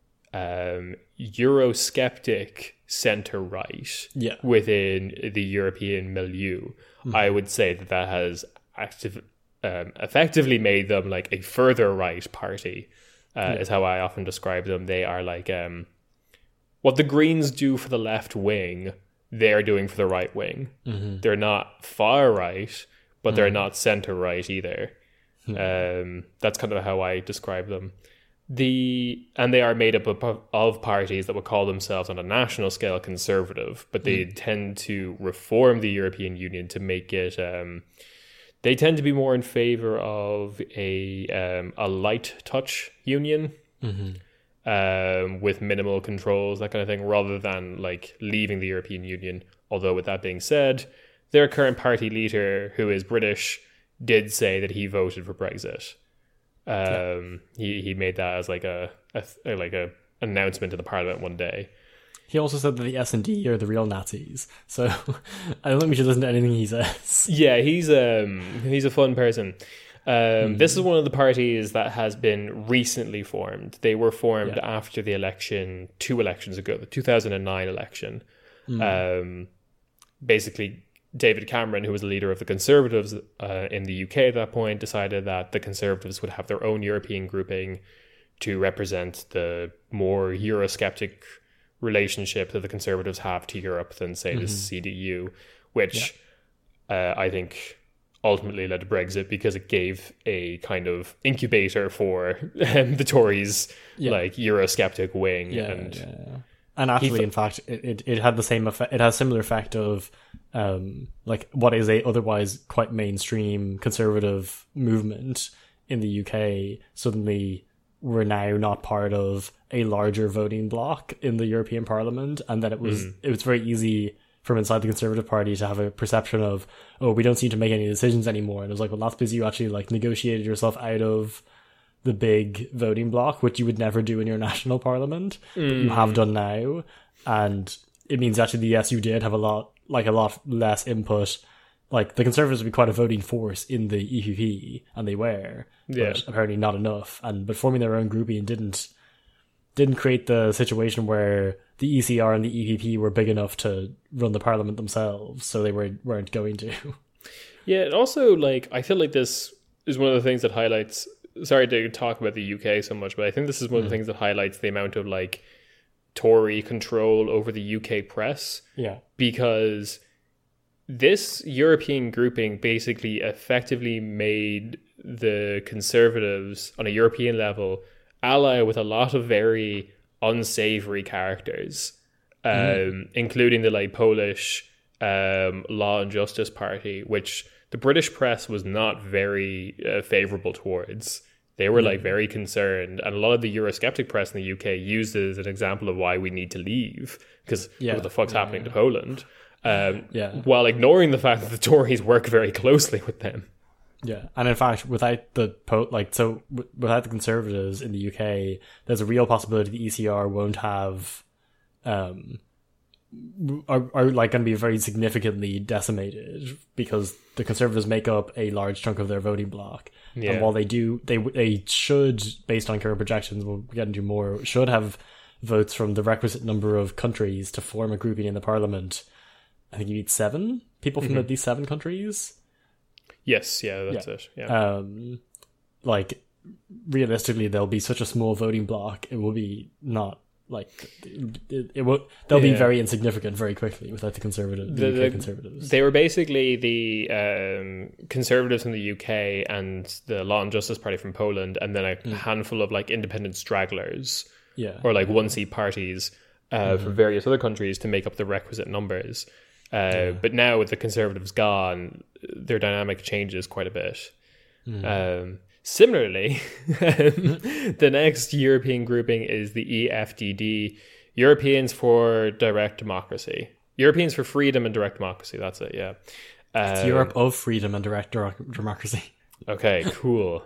Um, Eurosceptic center right yeah. within the European milieu. Mm-hmm. I would say that that has active, um, effectively made them like a further right party, uh, yeah. is how I often describe them. They are like um, what the Greens do for the left wing, they're doing for the right wing. Mm-hmm. They're not far right, but mm-hmm. they're not center right either. Mm-hmm. Um, that's kind of how I describe them. The and they are made up of, of parties that would call themselves on a national scale conservative, but they mm. tend to reform the European Union to make it. Um, they tend to be more in favor of a um, a light touch union mm-hmm. um, with minimal controls, that kind of thing, rather than like leaving the European Union. Although, with that being said, their current party leader, who is British, did say that he voted for Brexit. Um, yeah. he, he made that as like a, a like a announcement to the Parliament one day. He also said that the S and D are the real Nazis, so I don't think we should listen to anything he says. Yeah, he's um he's a fun person. Um, mm. This is one of the parties that has been recently formed. They were formed yeah. after the election, two elections ago, the two thousand nine election. Mm. Um, basically. David Cameron, who was the leader of the Conservatives uh, in the U K at that point, decided that the Conservatives would have their own European grouping to represent the more Eurosceptic relationship that the Conservatives have to Europe than, say, mm-hmm. the C D U, which yeah. uh, I think ultimately led to Brexit because it gave a kind of incubator for um, the Tories' yeah. like Eurosceptic wing. Yeah, and yeah, yeah. And actually, th- in fact, it, it, it had the same effect. It has a similar effect of um, like what is a otherwise quite mainstream conservative movement in the U K. Suddenly, we're now not part of a larger voting bloc in the European Parliament, and that it was mm. it was very easy from inside the Conservative Party to have a perception of, oh, we don't seem to make any decisions anymore. And it was like, well, that's because you actually like negotiated yourself out of the big voting bloc, which you would never do in your national parliament, mm. but you have done now. And it means actually, yes, you did have a lot, like a lot less input. Like the Conservatives would be quite a voting force in the E P P, and they were, yeah. but apparently not enough. And but forming their own grouping didn't didn't create the situation where the E C R and the E P P were big enough to run the parliament themselves, so they were weren't going to. Yeah, and also like I feel like this is one of the things that highlights. Sorry to talk about the U K so much, but I think this is one of the things that highlights the amount of like Tory control over the U K press. Yeah. Because this European grouping basically effectively made the Conservatives on a European level ally with a lot of very unsavory characters, um, mm. including the like Polish um, Law and Justice Party, which the British press was not very uh, favourable towards. They were like very concerned, and a lot of the Eurosceptic press in the U K used it as an example of why we need to leave, because yeah. what the fuck's yeah, happening yeah. to Poland, um, yeah. while ignoring the fact that the Tories work very closely with them. Yeah, and in fact, without the po- like, so w- without the Conservatives in the U K, there's a real possibility the E C R won't have, um, are, are like going to be very significantly decimated because the Conservatives make up a large chunk of their voting bloc. Yeah. And while they do, they they should, based on current projections, we'll get into more, should have votes from the requisite number of countries to form a grouping in the parliament. I think you need seven people from mm-hmm. at least seven countries. Yes, yeah, that's yeah. it. Yeah. Um, like, realistically, there'll be such a small voting bloc, it will be not, like, it, it will, they'll yeah. be very insignificant very quickly without the Conservatives, the, the U K the, Conservatives. They were basically the um, Conservatives in the U K and the Law and Justice Party from Poland, and then a mm. handful of, like, independent stragglers, yeah, or, like, one-seat parties uh, mm-hmm. from various other countries to make up the requisite numbers. Uh, yeah. But now with the Conservatives gone, their dynamic changes quite a bit. Mm. Um, similarly, the next European grouping is the E F D D, Europeans for Direct Democracy. Europeans for Freedom and Direct Democracy, that's it, yeah. It's um, Europe of Freedom and Direct Democracy. Okay, cool.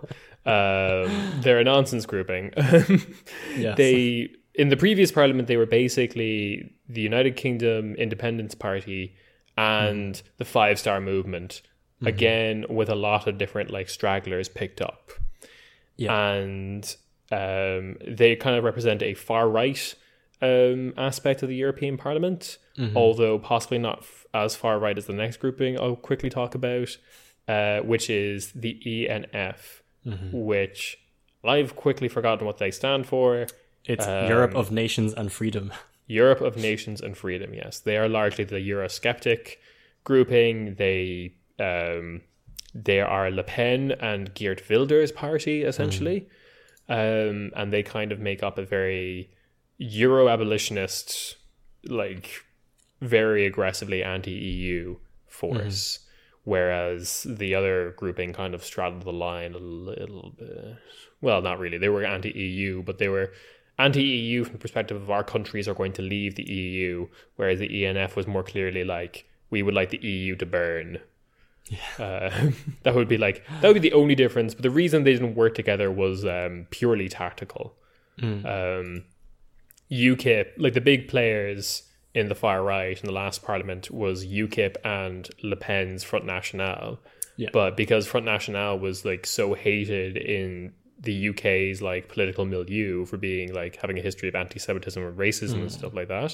um, they're a nonsense grouping. Yes. They... In the previous parliament, they were basically the United Kingdom Independence Party and mm. the Five Star Movement, mm-hmm. again, with a lot of different like stragglers picked up. Yeah. And um, they kind of represent a far-right um, aspect of the European Parliament, mm-hmm. although possibly not f- as far-right as the next grouping I'll quickly talk about, uh, which is the E N F, mm-hmm. which I've quickly forgotten what they stand for. It's um, Europe of Nations and Freedom. Europe of Nations and Freedom, yes. They are largely the Eurosceptic grouping. They um, they are Le Pen and Geert Wilders' party, essentially. Mm. Um, and they kind of make up a very Euro-abolitionist, like, very aggressively anti-E U force. Mm. Whereas the other grouping kind of straddled the line a little bit. Well, not really. They were anti-E U, but they were anti-E U from the perspective of our countries are going to leave the E U, whereas the E N F was more clearly like, we would like the E U to burn. Yeah. Uh, that would be like, that would be the only difference. But the reason they didn't work together was um, purely tactical. Mm. Um, UKIP, like the big players in the far right in the last parliament was UKIP and Le Pen's Front National. Yeah. But because Front National was like so hated in the U K's like political milieu for being like having a history of anti-Semitism and racism mm. and stuff like that,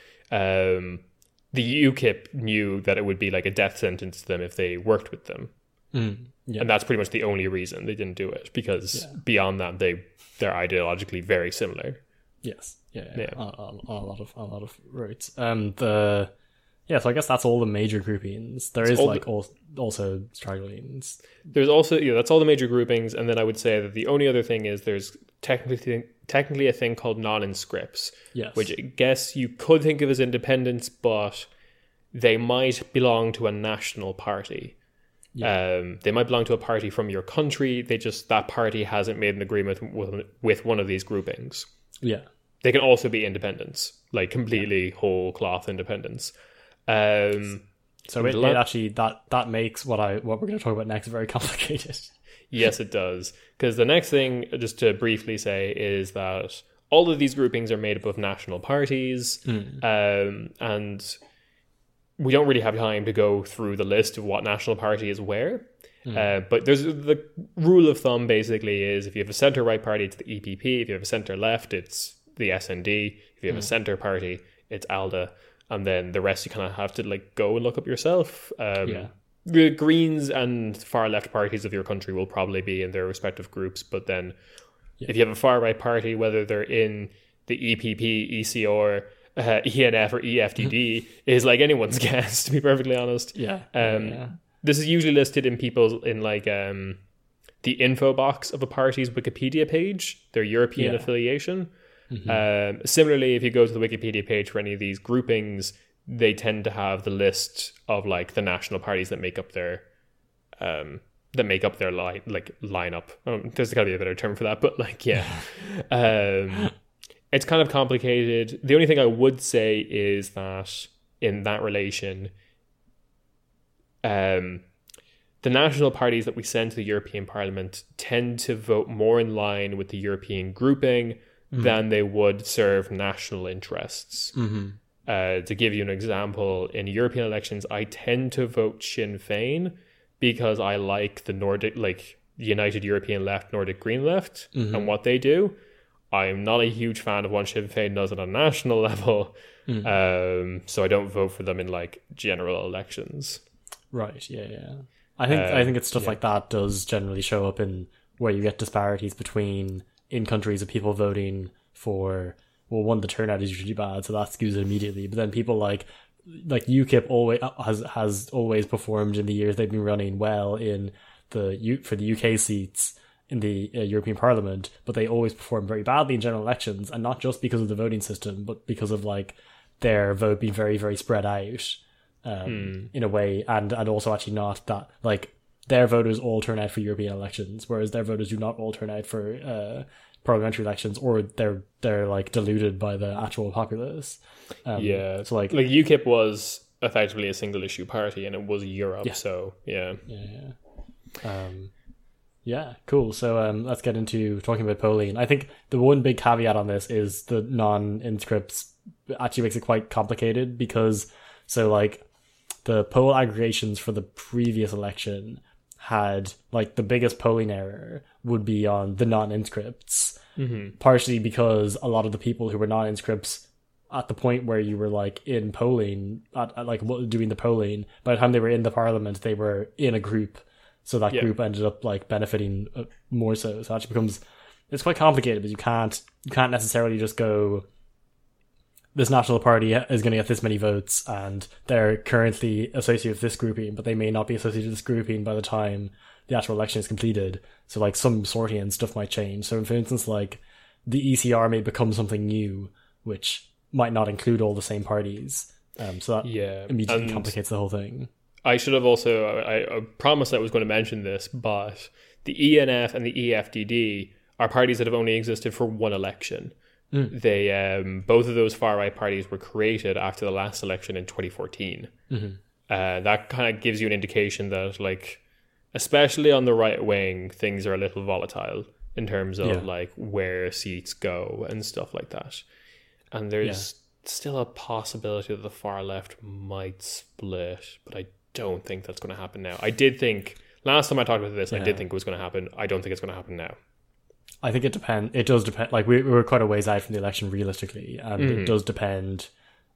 um, the UKIP knew that it would be like a death sentence to them if they worked with them. Mm. Yeah. And that's pretty much the only reason they didn't do it, because yeah. beyond that, they they're ideologically very similar. Yes, yeah, yeah, yeah. On, on, on a lot of on a lot of routes. Um, the yeah, so I guess that's all the major groupings. There it's is like the, all, also stragglings. There's also yeah, that's all the major groupings, and then I would say that the only other thing is there's technically technically a thing called non-inscripts, yes, which I guess you could think of as independents, but they might belong to a national party. Yeah. Um, they might belong to a party from your country. They just that party hasn't made an agreement with with one of these groupings. Yeah, they can also be independents, like completely yeah. whole cloth independents. Um, so it, it actually that that makes what I what we're going to talk about next very complicated. Yes, it does, because the next thing, just to briefly say, is that all of these groupings are made up of national parties, mm. um, and we don't really have time to go through the list of what national party is where. Mm. Uh, but there's the rule of thumb basically is if you have a centre right party, it's the E P P. If you have a centre left, it's the S N D. If you have mm. a centre party, it's ALDE. And then the rest you kind of have to like go and look up yourself. Um, yeah. The Greens and far left parties of your country will probably be in their respective groups. But then yeah. if you have a far right party, whether they're in the E P P, E C R, uh, E N F or E F D D, is like anyone's guess, to be perfectly honest. Yeah. Um, yeah. This is usually listed in people's in like um, the info box of a party's Wikipedia page, their European yeah. affiliation. Mm-hmm. Um, similarly, if you go to the Wikipedia page for any of these groupings, they tend to have the list of like the national parties that make up their um, that make up their line like lineup. Um, there's got to be a better term for that, but like yeah, um, it's kind of complicated. The only thing I would say is that in that relation, um, the national parties that we send to the European Parliament tend to vote more in line with the European grouping mm-hmm. than they would serve national interests. Mm-hmm. Uh, to give you an example, in European elections, I tend to vote Sinn Féin because I like the Nordic, like United European Left, Nordic Green Left, mm-hmm. and what they do. I'm not a huge fan of what Sinn Féin does on a national level, mm-hmm. um, so I don't vote for them in like general elections. Right. Yeah. Yeah. I think um, I think it's stuff yeah. like that does generally show up in where you get disparities between in countries of people voting for. Well, one, the turnout is usually bad, so that skews it immediately. But then people like like UKIP always has has always performed in the years they've been running well in the U, for the U K seats in the uh, European Parliament, but they always perform very badly in general elections, and not just because of the voting system, but because of like their vote being very very spread out um, hmm. in a way, and and also actually not that like their voters all turn out for European elections, whereas their voters do not all turn out for. Uh, parliamentary elections, or they're they're like diluted by the actual populace. Um, yeah, so like like UKIP was effectively a single issue party, and it was Europe. Yeah. So yeah, yeah, yeah. Um, yeah, cool. So um, let's get into talking about polling. I think the one big caveat on this is the non-inscripts actually makes it quite complicated because so like the poll aggregations for the previous election had like the biggest polling error would be on the non-inscripts, mm-hmm. partially because a lot of the people who were non-inscripts at the point where you were like in polling, at, at like doing the polling, by the time they were in the parliament, they were in a group, so that yeah. group ended up like benefiting more so. So it actually becomes it's quite complicated, but you can't you can't necessarily just go. This national party is going to get this many votes, and they're currently associated with this grouping, but they may not be associated with this grouping by the time the actual election is completed. So, like, some sorting and stuff might change. So, for instance, like, the E C R may become something new, which might not include all the same parties. Um, so that yeah. immediately and complicates the whole thing. I should have also, I, I promised I was going to mention this, but the E N F and the E F D D are parties that have only existed for one election. Mm. They um, both of those far right parties were created after the last election in twenty fourteen. Mm-hmm. Uh, that kind of gives you an indication that, like, especially on the right wing, things are a little volatile in terms of yeah. like where seats go and stuff like that. And there's yeah. still a possibility that the far left might split, but I don't think that's going to happen now. I did think last time I talked about this, yeah. I did think it was going to happen. I don't think it's going to happen now. I think it depend. It does depend. Like we, we were quite a ways out from the election realistically, and mm-hmm. it does depend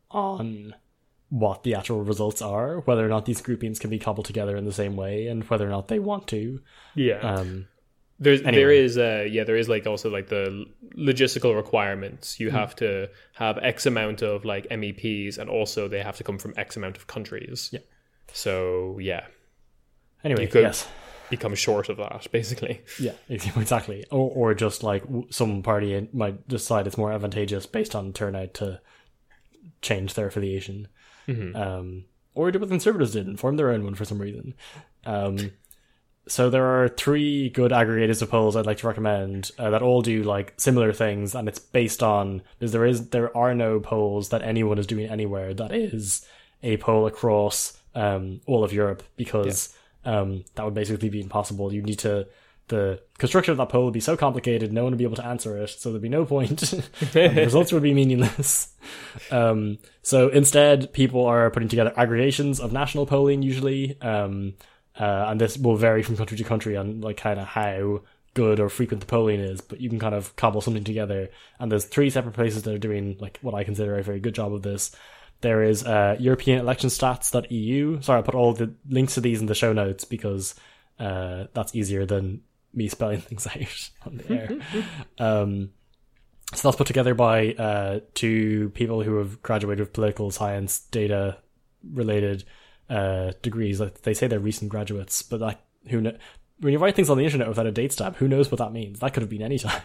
on what the actual results are, whether or not these groupings can be cobbled together in the same way, and whether or not they want to. Yeah. Um. There's anyway. there is uh yeah there is like also like the logistical requirements. You mm. have to have X amount of like M E Ps, and also they have to come from X amount of countries. Yeah. So yeah. Anyway, you could yes. become short of that, basically. Yeah, exactly. Or or just like some party might decide it's more advantageous based on turnout to change their affiliation. Mm-hmm. Um, or do what the Conservatives did and form their own one for some reason. Um, so there are three good aggregators of polls I'd like to recommend uh, that all do like similar things, and it's based on because there is there are no polls that anyone is doing anywhere that is a poll across um, all of Europe because. Yeah. Um, that would basically be impossible. You need to, the construction of that poll would be so complicated, no one would be able to answer it, so there'd be no point. The results would be meaningless. Um, so instead, people are putting together aggregations of national polling usually, um, uh, and this will vary from country to country on like kind of how good or frequent the polling is, but you can kind of cobble something together. And there's three separate places that are doing like what I consider a very good job of this. There is uh, European Election Stats dot E U. Sorry, I'll put all the links to these in the show notes because uh, that's easier than me spelling things out on the air. um, so that's put together by uh, two people who have graduated with political science data related uh, degrees. Like they say they're recent graduates, but like who know- when you write things on the internet without a date stamp, who knows what that means? That could have been any time.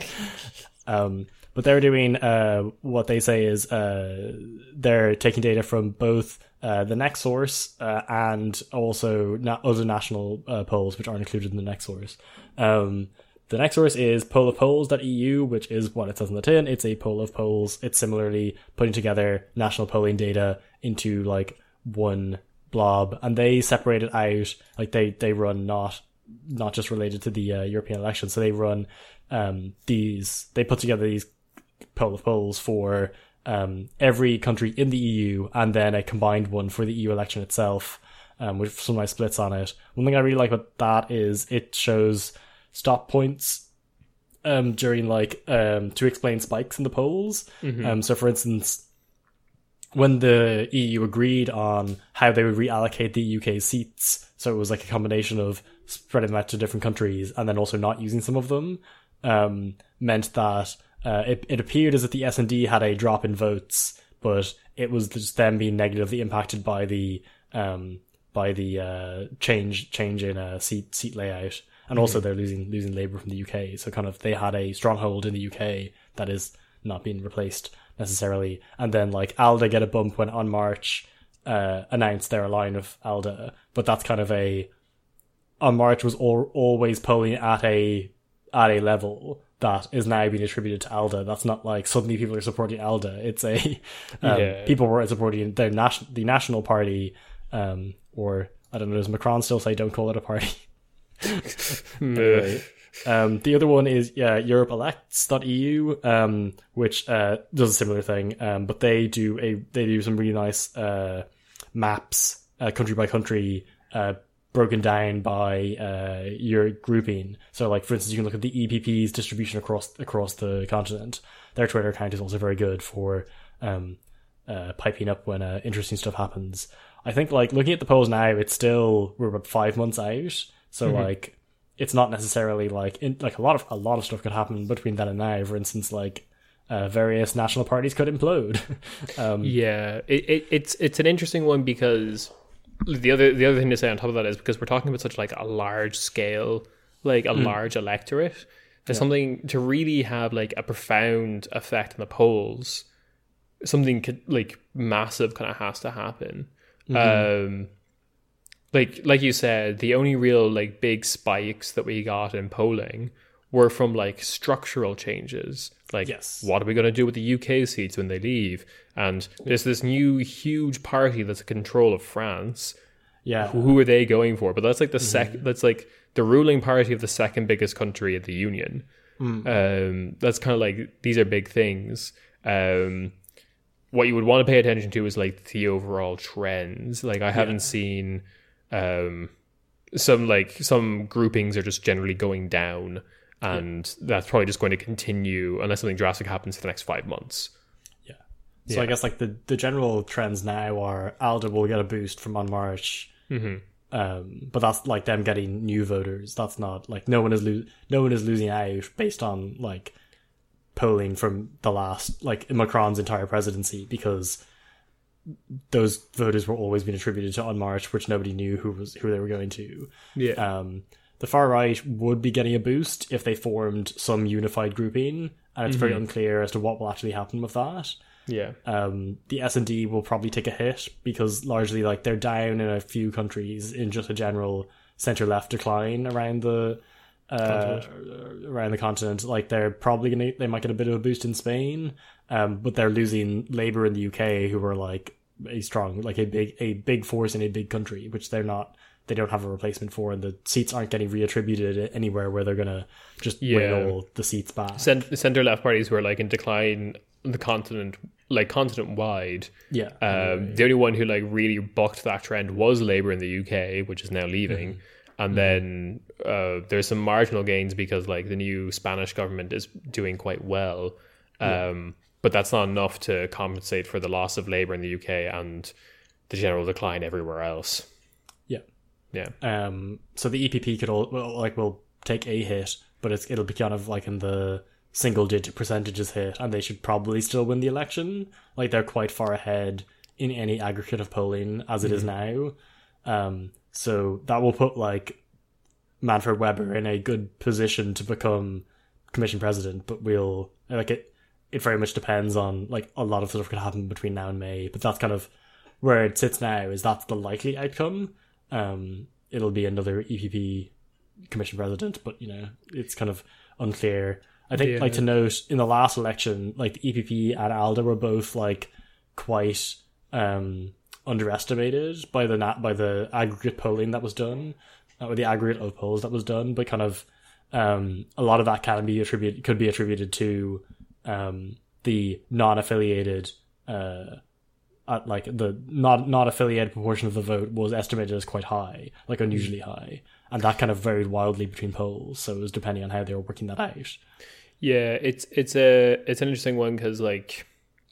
um, But they're doing uh, what they say is uh, they're taking data from both uh, the next source uh, and also na- other national uh, polls, which aren't included in the next source. Um, the next source is poll of polls dot E U, which is what it says on the tin. It's a poll of polls. It's similarly putting together national polling data into like one blob, and they separate it out. Like they, they run not not just related to the uh, European election. So they run um, these. They put together these poll of polls for um, every country in the E U and then a combined one for the E U election itself, um, with some nice splits on it. One thing I really like about that is it shows stop points um, during like um, to explain spikes in the polls. Mm-hmm. Um, so, for instance, when the E U agreed on how they would reallocate the U K seats, so it was like a combination of spreading that to different countries and then also not using some of them, um, meant that uh, it, it appeared as if the S and D had a drop in votes, but it was just them being negatively impacted by the um, by the uh, change change in uh, seat seat layout, and also mm-hmm. they're losing losing Labour from the U K, so kind of they had a stronghold in the U K that is not being replaced necessarily. And then like ALDE get a bump when On March uh, announced their line of ALDE, but that's kind of a On March was all, always polling at a at a level that is now being attributed to ALDE. That's not like suddenly people are supporting ALDE. It's a um, yeah. people were supporting their nation the National Party, um, or I don't know. Does Macron still say don't call it a party? Anyway. Um, the other one is uh, Europe Elects dot E U, um, which uh, does a similar thing, um, but they do a they do some really nice uh, maps, uh, country by country, uh, broken down by uh, your grouping. So, like for instance, you can look at the E P P's distribution across across the continent. Their Twitter account is also very good for um, uh, piping up when uh, interesting stuff happens. I think, like looking at the polls now, it's still we're about five months out, so mm-hmm. like. It's not necessarily like in, like a lot of a lot of stuff could happen between then and now. For instance, like uh, various national parties could implode. um, yeah, it, it, it's it's an interesting one because the other the other thing to say on top of that is because we're talking about such like a large scale, like a mm. large electorate. There's yeah. something to really have like a profound effect in the polls. Something could, like massive kind of has to happen. Mm-hmm. Um, Like like you said, the only real like big spikes that we got in polling were from like structural changes. Like, yes. what are we going to do with the U K seats when they leave? And there's this new huge party that's in control of France. Yeah, who, who are they going for? But that's like the mm-hmm. sec. That's like the ruling party of the second biggest country in the union. Mm. Um, that's kind of like these are big things. Um, what you would want to pay attention to is like the overall trends. Like I haven't yeah. seen. Um, some like some groupings are just generally going down, and yeah. that's probably just going to continue unless something drastic happens for the next five months. Yeah. So yeah. I guess like the, the general trends now are ALDE will get a boost from On March, mm-hmm. um, but that's like them getting new voters. That's not like no one is lo- no one is losing out based on like polling from the last like Macron's entire presidency, because those voters were always being attributed to On March, which nobody knew who was who they were going to. Yeah. Um, the far right would be getting a boost if they formed some unified grouping, and it's mm-hmm. very unclear as to what will actually happen with that. Yeah. Um, the S and D will probably take a hit because largely, like, they're down in a few countries in just a general centre left decline around the uh, around the continent. Like, they're probably gonna they might get a bit of a boost in Spain. Um, but they're losing Labour in the U K, who are like a strong, like a big, a big force in a big country, which they're not, they don't have a replacement for, and the seats aren't getting reattributed anywhere where they're gonna just yeah. win all the seats back. Cent- Centre left parties who are like in decline on the continent, like continent wide. Yeah. Um, anyway. The only one who like really bucked that trend was Labour in the U K, which is now leaving. Mm-hmm. And mm-hmm. then uh, there's some marginal gains because like the new Spanish government is doing quite well. Um, yeah. But that's not enough to compensate for the loss of Labour in the U K and the general decline everywhere else. Yeah, yeah. Um. So the E P P could all well, like will take a hit, but it's it'll be kind of like in the single digit percentages hit, and they should probably still win the election. Like they're quite far ahead in any aggregate of polling as it mm-hmm. is now. Um. So that will put like Manfred Weber in a good position to become Commission President, but we'll like it. It very much depends on, like, a lot of stuff could happen between now and May, but that's kind of where it sits now, is that's the likely outcome. Um, it'll be another E P P commission president, but, you know, it's kind of unclear. I think, yeah. like, to note, in the last election, like, the E P P and ALDE were both, like, quite um, underestimated by the by the aggregate polling that was done, or the aggregate of polls that was done, but kind of um, a lot of that can be attributed, could be attributed to Um, the non-affiliated, uh, at like the not not affiliated proportion of the vote was estimated as quite high, like unusually high, and that kind of varied wildly between polls. So it was depending on how they were working that out. Yeah, it's it's a it's an interesting one because like,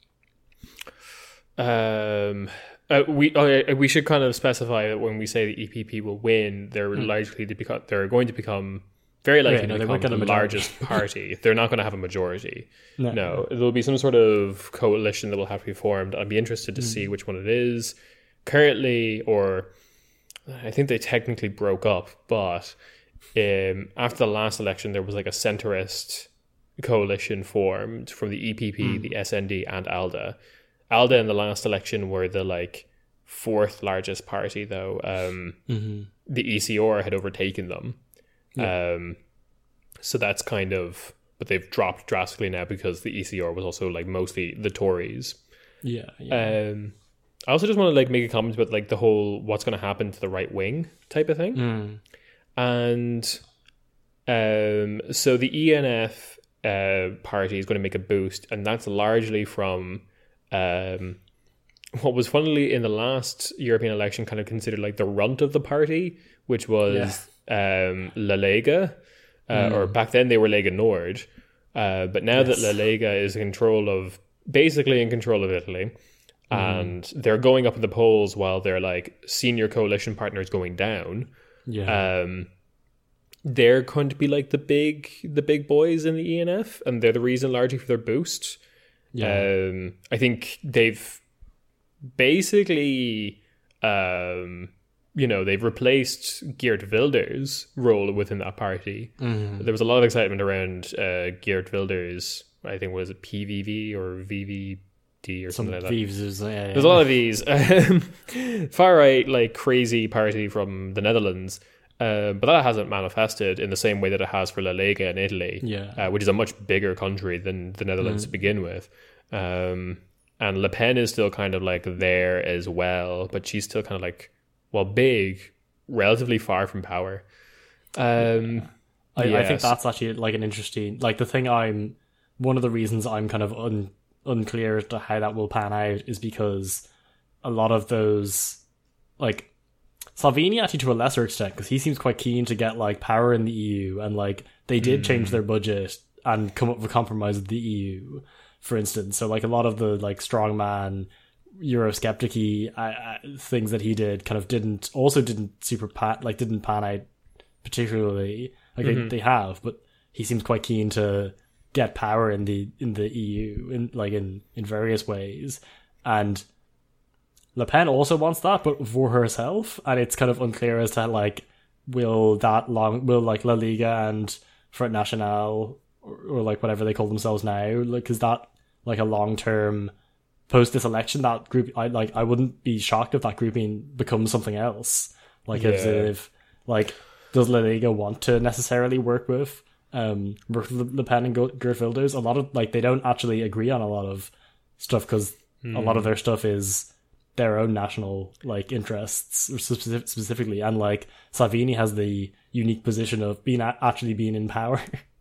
um, uh, we uh, we should kind of specify that when we say the E P P will win, they're mm. likely to become they're going to become very likely yeah, no, to become the largest party. They're not going to have a majority. No. no, there'll be some sort of coalition that will have to be formed. I'd be interested to mm. see which one it is. Currently, or I think they technically broke up, but um, after the last election, there was like a centrist coalition formed from the E P P, mm. the S N D, and ALDE. ALDE in the last election were the like fourth largest party, though. Um, mm-hmm. The E C R had overtaken them. Yeah. Um, so that's kind of, but they've dropped drastically now because the E C R was also like mostly the Tories. Yeah. yeah. Um, I also just want to like make a comment about like the whole what's going to happen to the right wing type of thing. Mm. And um, so the E N F uh, party is going to make a boost, and that's largely from um, what was funnily in the last European election kind of considered like the runt of the party, which was yeah. um, La Lega, uh, mm. or back then they were Lega Nord, uh, but now yes. that La Lega is in control of, basically in control of Italy, mm. and they're going up in the polls while their like senior coalition partner is going down. Yeah. Um, they're going to be like the big the big boys in the E N F, and they're the reason largely for their boost. Yeah. Um, I think they've basically, um, you know, they've replaced Geert Wilders' role within that party. Mm-hmm. There was a lot of excitement around uh, Geert Wilders. I think was it P V V or V V D or Some something like that. V's, yeah, yeah. There's a lot of these far right, like crazy party from the Netherlands. Uh, but that hasn't manifested in the same way that it has for La Lega in Italy, yeah. uh, which is a much bigger country than the Netherlands mm. to begin with. Um, and Le Pen is still kind of like there as well, but she's still kind of like, well, big, relatively far from power. Um, I, yes. I think that's actually like an interesting, like the thing I'm, one of the reasons I'm kind of un, unclear as to how that will pan out is because a lot of those, like, Salvini actually to a lesser extent, because he seems quite keen to get like power in the E U, and like they did mm. change their budget and come up with a compromise with the E U, for instance. So like a lot of the like strongman Eurosceptic-y uh, things that he did kind of didn't also didn't super pat like didn't pan out particularly. Like mm-hmm. they, they have, but he seems quite keen to get power in the in the E U in like in in various ways. And Le Pen also wants that, but for herself, and it's kind of unclear as to like will that long will like La Liga and Front National or, or like whatever they call themselves now, like is that like a long term post this election that group? I like I wouldn't be shocked if that grouping becomes something else. Like yeah. if, if like does La Liga want to necessarily work with um work with Le Pen and Geert Wilders? A lot of like they don't actually agree on a lot of stuff because mm. a lot of their stuff is their own national like interests specific, specifically, and like Salvini has the unique position of being a- actually being in power.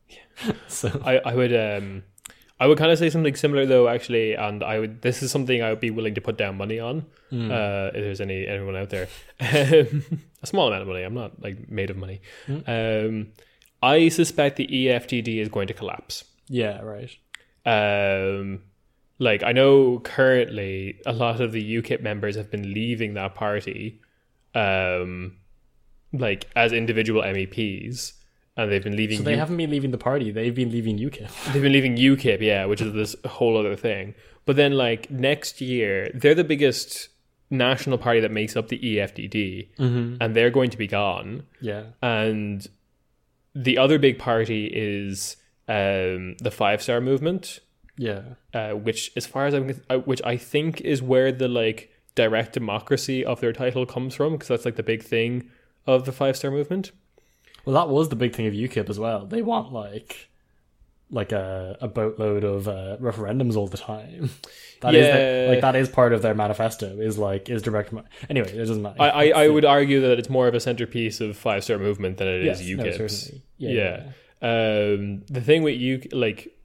so I, I would um I would kind of say something similar though actually, and I would this is something I would be willing to put down money on mm. uh if there's any anyone out there. a small amount of money. I'm not like made of money. Mm. um I suspect the E F D D is going to collapse. Yeah, right. um Like, I know currently a lot of the UKIP members have been leaving that party, um, like, as individual M E Ps, and they've been leaving... So they U- haven't been leaving the party, they've been leaving UKIP. They've been leaving UKIP, yeah, which is this whole other thing. But then, like, next year, they're the biggest national party that makes up the E F D D, mm-hmm. and they're going to be gone. Yeah. And the other big party is um, the Five Star Movement... Yeah, uh, which, as far as I'm, uh, which I think is where the like direct democracy of their title comes from, because that's like the big thing of the Five Star Movement. Well, that was the big thing of UKIP as well. They want like, like a a boatload of uh, referendums all the time. That yeah. is the, like that is part of their manifesto. Is like is direct. Anyway, it doesn't matter. I I, I would argue that it's more of a centerpiece of Five Star Movement than it yes, is no, UKIP's. certainly. Yeah. yeah. yeah. Um, the thing with U like.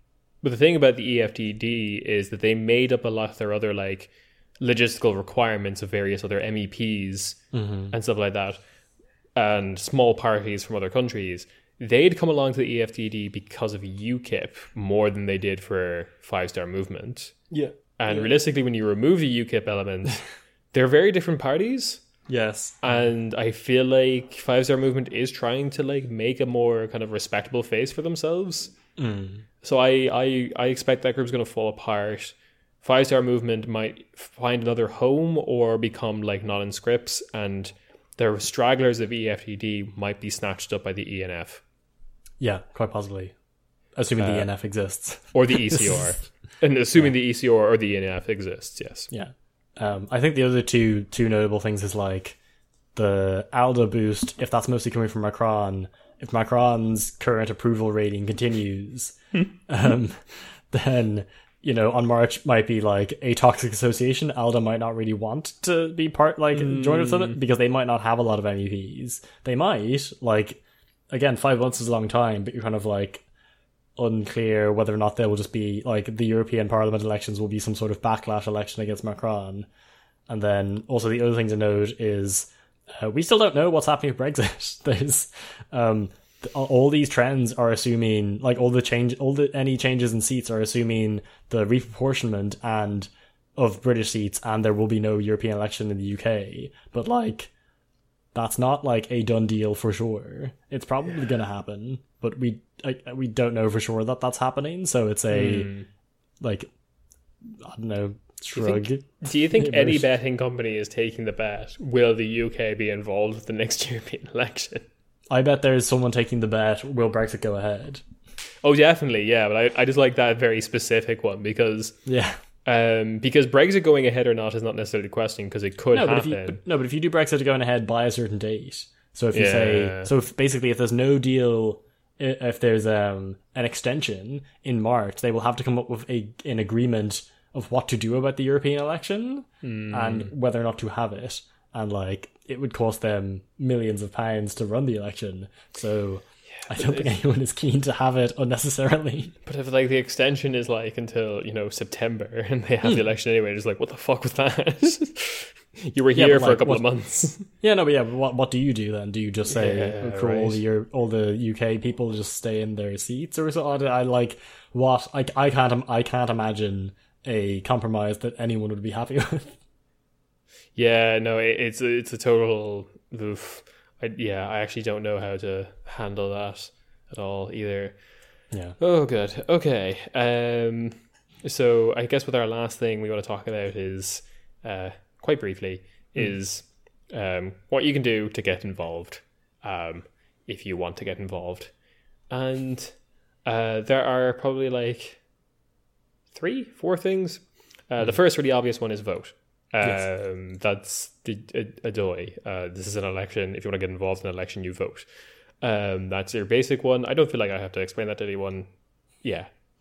but the thing about the E F D D is that they made up a lot of their other like logistical requirements of various other M E Ps Mm-hmm. and stuff like that, and small parties from other countries. They'd come along to the E F D D because of UKIP more than they did for Five Star Movement. Yeah. And Yeah. realistically, when you remove the UKIP element, they're very different parties. Yes. And I feel like Five Star Movement is trying to like make a more kind of respectable face for themselves. Mm. So I, I, I expect that group's going to fall apart. Five Star Movement might find another home or become like not in scripts, and the stragglers of E F D D might be snatched up by the E N F. Yeah, quite possibly. Assuming Uh, the E N F exists. Or the E C R. And assuming Yeah. the E C R or the E N F exists, yes. Yeah. Um, I think the other two two notable things is like the ALDA boost, if that's mostly coming from Macron, if Macron's current approval rating continues, um, then, you know, on March might be like a toxic association. ALDA might not really want to be part, like, join with them because they might not have a lot of M E Ps. They might, like, again, five months is a long time, but you're kind of like unclear whether or not they will just be like the European Parliament elections will be some sort of backlash election against Macron. And then also the other thing to note is uh, we still don't know what's happening with Brexit. There's um th- all these trends are assuming like all the change all the any changes in seats are assuming the reproportionment and of British seats, and there will be no European election in the U K. But like that's not like a done deal for sure. It's probably yeah. going to happen, but we like, we don't know for sure that that's happening. So it's a mm. like I don't know shrug. Do you think, do you think any betting company is taking the bet? Will the U K be involved with the next European election? I bet there's someone taking the bet. Will Brexit go ahead? Oh, definitely, yeah. But I I just like that very specific one because yeah. Um, because Brexit going ahead or not is not necessarily the question, because it could no, but happen. If you, but, no, but if you do Brexit going ahead by a certain date, so if you Yeah. say, so if basically if there's no deal, i- if there's um an extension in March, they will have to come up with a an agreement of what to do about the European election Hmm. and whether or not to have it, and like it would cost them millions of pounds to run the election. So I don't think anyone is keen to have it unnecessarily. But if like the extension is like until, you know, September and they have Hmm. the election anyway, it's like, what the fuck was that? You were Yeah, here but, for a like, couple what- of months. Yeah, no, but yeah, but what what do you do then? Do you just say Yeah, for all right. the Euro- all the U K people just stay in their seats or so? I, I like what I I can't im- I can't imagine a compromise that anyone would be happy with. Yeah, no, it, it's a, it's a total oof. I, yeah, I actually don't know how to handle that at all either. Yeah. Oh, good. Okay. Um, so I guess with our last thing we want to talk about is, uh, quite briefly, is um, what you can do to get involved, um, if you want to get involved. And uh, there are probably like three, four things. Uh, The first really obvious one is vote. Um, Yes. That's the a, a doy. Uh, this is an election. If you want to get involved in an election, you vote. Um, that's your basic one. I don't feel like I have to explain that to anyone. Yeah.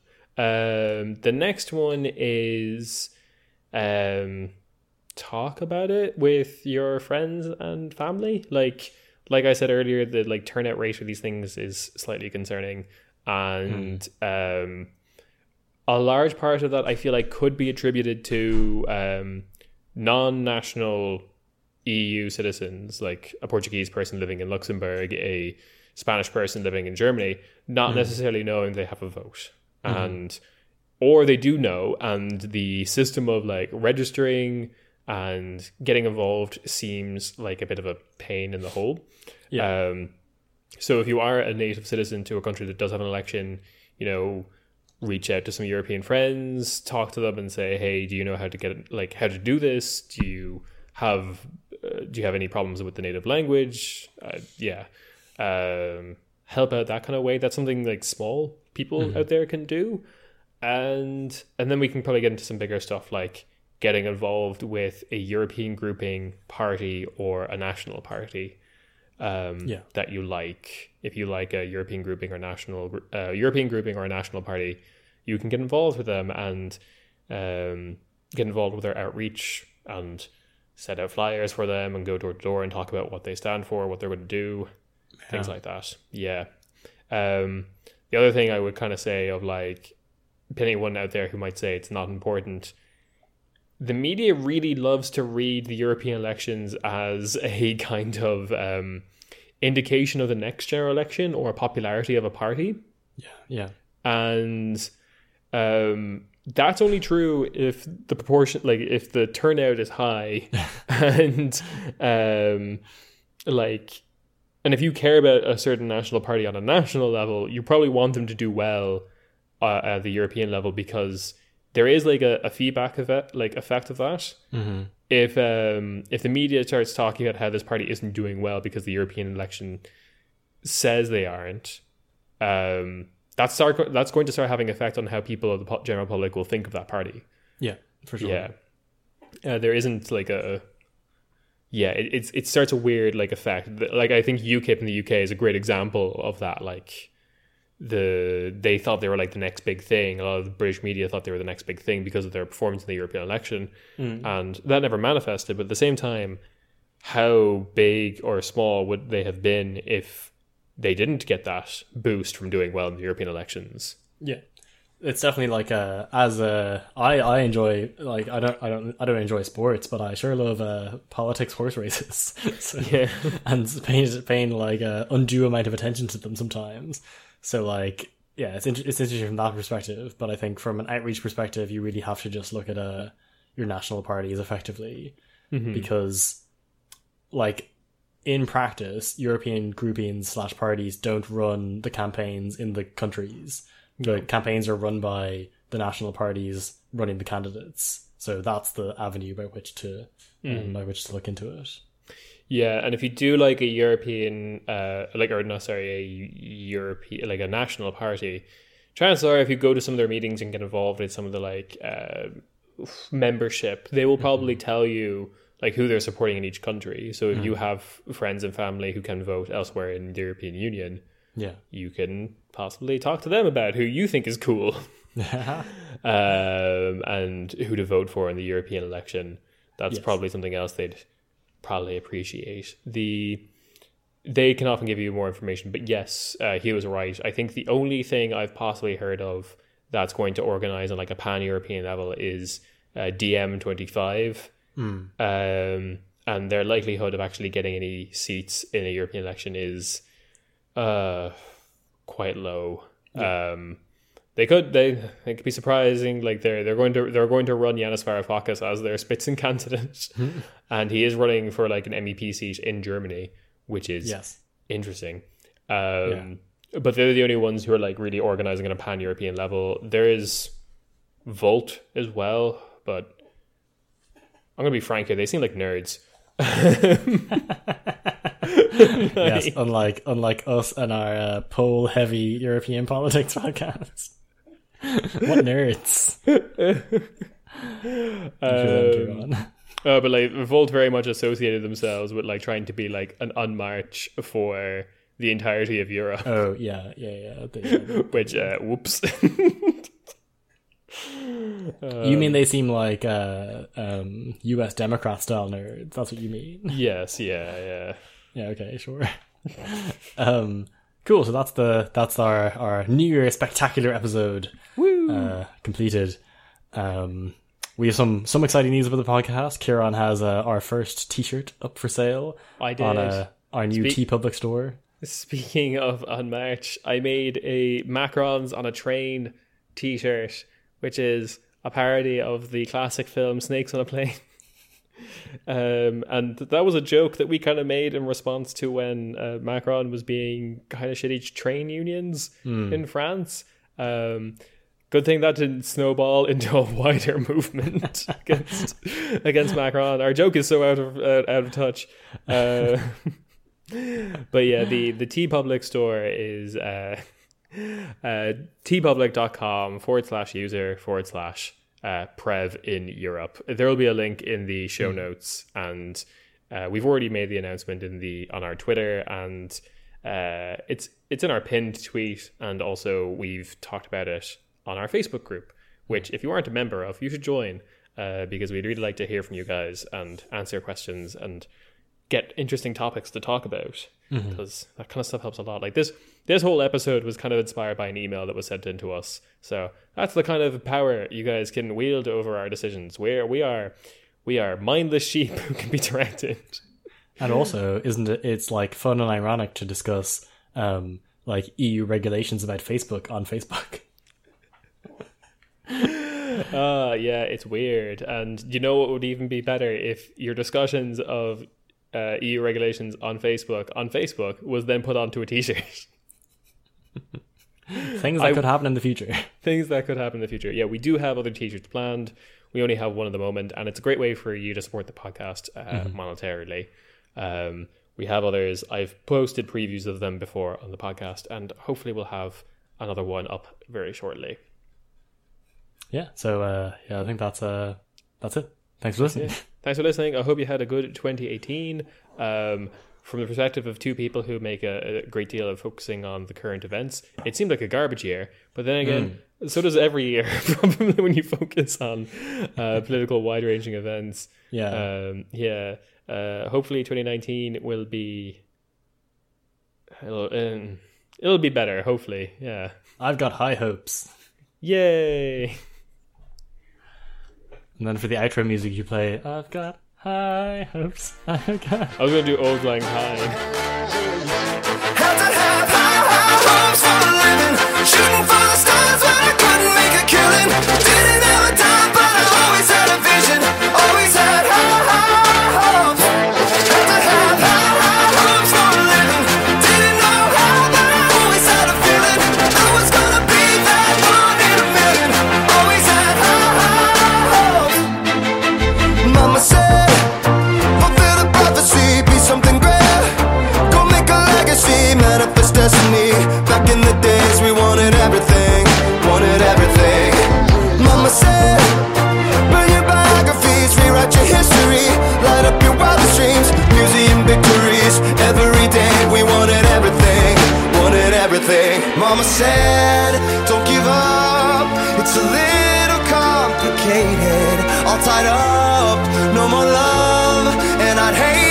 Um, the next one is um, talk about it with your friends and family. Like, like I said earlier, the like turnout rate for these things is slightly concerning, and um, a large part of that I feel like could be attributed to um, non-national E U citizens, like a Portuguese person living in Luxembourg, a Spanish person living in Germany, not necessarily knowing they have a vote. Mhm. And or they do know, and the system of like registering and getting involved seems like a bit of a pain in the hole. Yeah. Um, so if you are a native citizen to a country that does have an election, you know, reach out to some European friends, talk to them and say, hey, do you know how to get like how to do this? Do you have uh, do you have any problems with the native language? Uh, yeah. Um, help out that kind of way. That's something like small people Mhm. out there can do. And and then we can probably get into some bigger stuff like getting involved with a European grouping party or a national party um, Yeah. that you like. If you like a European grouping or national gr- uh, European grouping or a national party, you can get involved with them and um, get involved with their outreach and set out flyers for them and go door to door and talk about what they stand for, what they're going to do, things Yeah. like that. Yeah. Um, the other thing I would kind of say of like anyone out there who might say it's not important, the media really loves to read the European elections as a kind of um, indication of the next general election or popularity of a party. Yeah, yeah. And um, that's only true if the proportion, like if the turnout is high and um, like, and if you care about a certain national party on a national level, you probably want them to do well uh, at the European level, because there is like a, a feedback effect, like effect of that. Mm-hmm. If um, if the media starts talking about how this party isn't doing well because the European election says they aren't, um, that's start, that's going to start having effect on how people of the general public will think of that party. Yeah, for sure. Yeah, uh, there isn't like a yeah. It it's it starts a weird like effect. Like I think UKIP in the U K is a great example of that. Like the they thought they were like the next big thing. A lot of the British media thought they were the next big thing because of their performance in the European election, mm. and that never manifested. But at the same time, how big or small would they have been if they didn't get that boost from doing well in the European elections? Yeah, it's definitely like a as a I I enjoy like I don't I don't I don't enjoy sports, but I sure love uh, politics, horse races. So, yeah, and paying paying like a undue amount of attention to them sometimes. So like yeah, it's it's interesting from that perspective. But I think from an outreach perspective, you really have to just look at uh your national parties effectively, mm-hmm. because like in practice, European groupings slash parties don't run the campaigns in the countries. The campaigns are run by the national parties running the candidates. So that's the avenue by which to mm. um, by which to look into it. Yeah, and if you do like a European, uh, like or no, sorry, a European, like a national party, chances are if you go to some of their meetings and get involved in some of the like uh, membership, they will probably mm-hmm. tell you like who they're supporting in each country. So if mm. you have friends and family who can vote elsewhere in the European Union, yeah, you can possibly talk to them about who you think is cool um, and who to vote for in the European election. That's yes. probably something else they'd probably appreciate. The they can often give you more information, but yes, uh, he was right. I think the only thing I've possibly heard of that's going to organize on like a pan-European level is uh, D M twenty-five. Mm. Um, and their likelihood of actually getting any seats in a European election is uh, quite low. Yeah. Um, they could they it could be surprising. Like they're they're going to they're going to run Yanis Varoufakis as their Spitzen candidate, mm. and he is running for like an M E P seat in Germany, which is yes. interesting. Um, yeah. But they're the only ones who are like really organizing on a pan-European level. There is Volt as well, but I'm going to be frank here, they seem like nerds. Yes, unlike unlike us and our uh, poll-heavy European politics podcast. What nerds? um, uh, but like Volt very much associated themselves with like trying to be like an unmarch for the entirety of Europe. Oh yeah, yeah, yeah. They, they, they, Which, uh, whoops. Um, you mean they seem like uh, um, U S Democrat style nerds? That's what you mean? Yes, yeah, yeah, yeah. Okay, sure. um, cool. So that's the that's our our New Year spectacular episode uh, completed. Um, we have some some exciting news about the podcast. Kieran has uh, our first T-shirt up for sale. I did on uh, our new Spe- TeePublic store. Speaking of Unmarch, I made a Macrons on a Train T-shirt, which is a parody of the classic film Snakes on a Plane. um, and that was a joke that we kind of made in response to when uh, Macron was being kind of shitty train unions mm. in France. Um, good thing that didn't snowball into a wider movement against against Macron. Our joke is so out of out, out of touch. Uh, but yeah, the the TeePublic store is uh, uh, teepublic.com forward slash user forward slash uh, Prev in Europe. There will be a link in the show mm. notes, and uh, we've already made the announcement in the on our Twitter, and uh, it's it's in our pinned tweet, and also we've talked about it on our Facebook group, which if you aren't a member of, you should join, uh, because we'd really like to hear from you guys and answer questions and get interesting topics to talk about, mm-hmm. because that kind of stuff helps a lot. Like this this whole episode was kind of inspired by an email that was sent in to us. So that's the kind of power you guys can wield over our decisions. We're, we are we are mindless sheep who can be directed. And also, isn't it? It's like fun and ironic to discuss um, like E U regulations about Facebook on Facebook. Uh, yeah, it's weird. And you know what would even be better if your discussions of uh, E U regulations on Facebook on Facebook was then put onto a t-shirt. Things that I, could happen in the future. Things that could happen in the future. Yeah, we do have other t-shirts planned. We only have one at the moment, and it's a great way for you to support the podcast uh, mm-hmm. monetarily. Um, we have others. I've posted previews of them before on the podcast, and hopefully we'll have another one up very shortly. Yeah, so uh, yeah, I think that's uh, that's it. Thanks for listening. Yeah. Thanks for listening. I hope you had a good twenty eighteen. Um, from the perspective of two people who make a, a great deal of focusing on the current events, it seemed like a garbage year. But then again, mm. so does every year, probably when you focus on uh, political wide-ranging events. Yeah. Um, yeah. Uh, hopefully twenty nineteen will be... It'll, um, it'll be better, hopefully. Yeah. I've got high hopes. Yay! And then for the outro music, you play, I've got high hopes. I've got... I was going to do Old Lang Syne. Had to have high, high hopes for a living. Shooting for the stars when I couldn't make a killing. Didn't have a dime, but I always had a vision. Always had high, high hopes. Had to have high, high hopes for a living. Didn't know how, but I always had a feeling. I was gonna be that one in a million. Always had high, high hopes. Mama said, fulfill the prophecy, be something great. Go make a legacy, manifest destiny. Back in the days we wanted everything, wanted everything. Mama said, burn your biographies, rewrite your history. Light up your wildest dreams, museum victories. Every day we wanted everything, wanted everything. Mama said, don't give up, it's a little complicated. All tied up, no more love, and I'd hate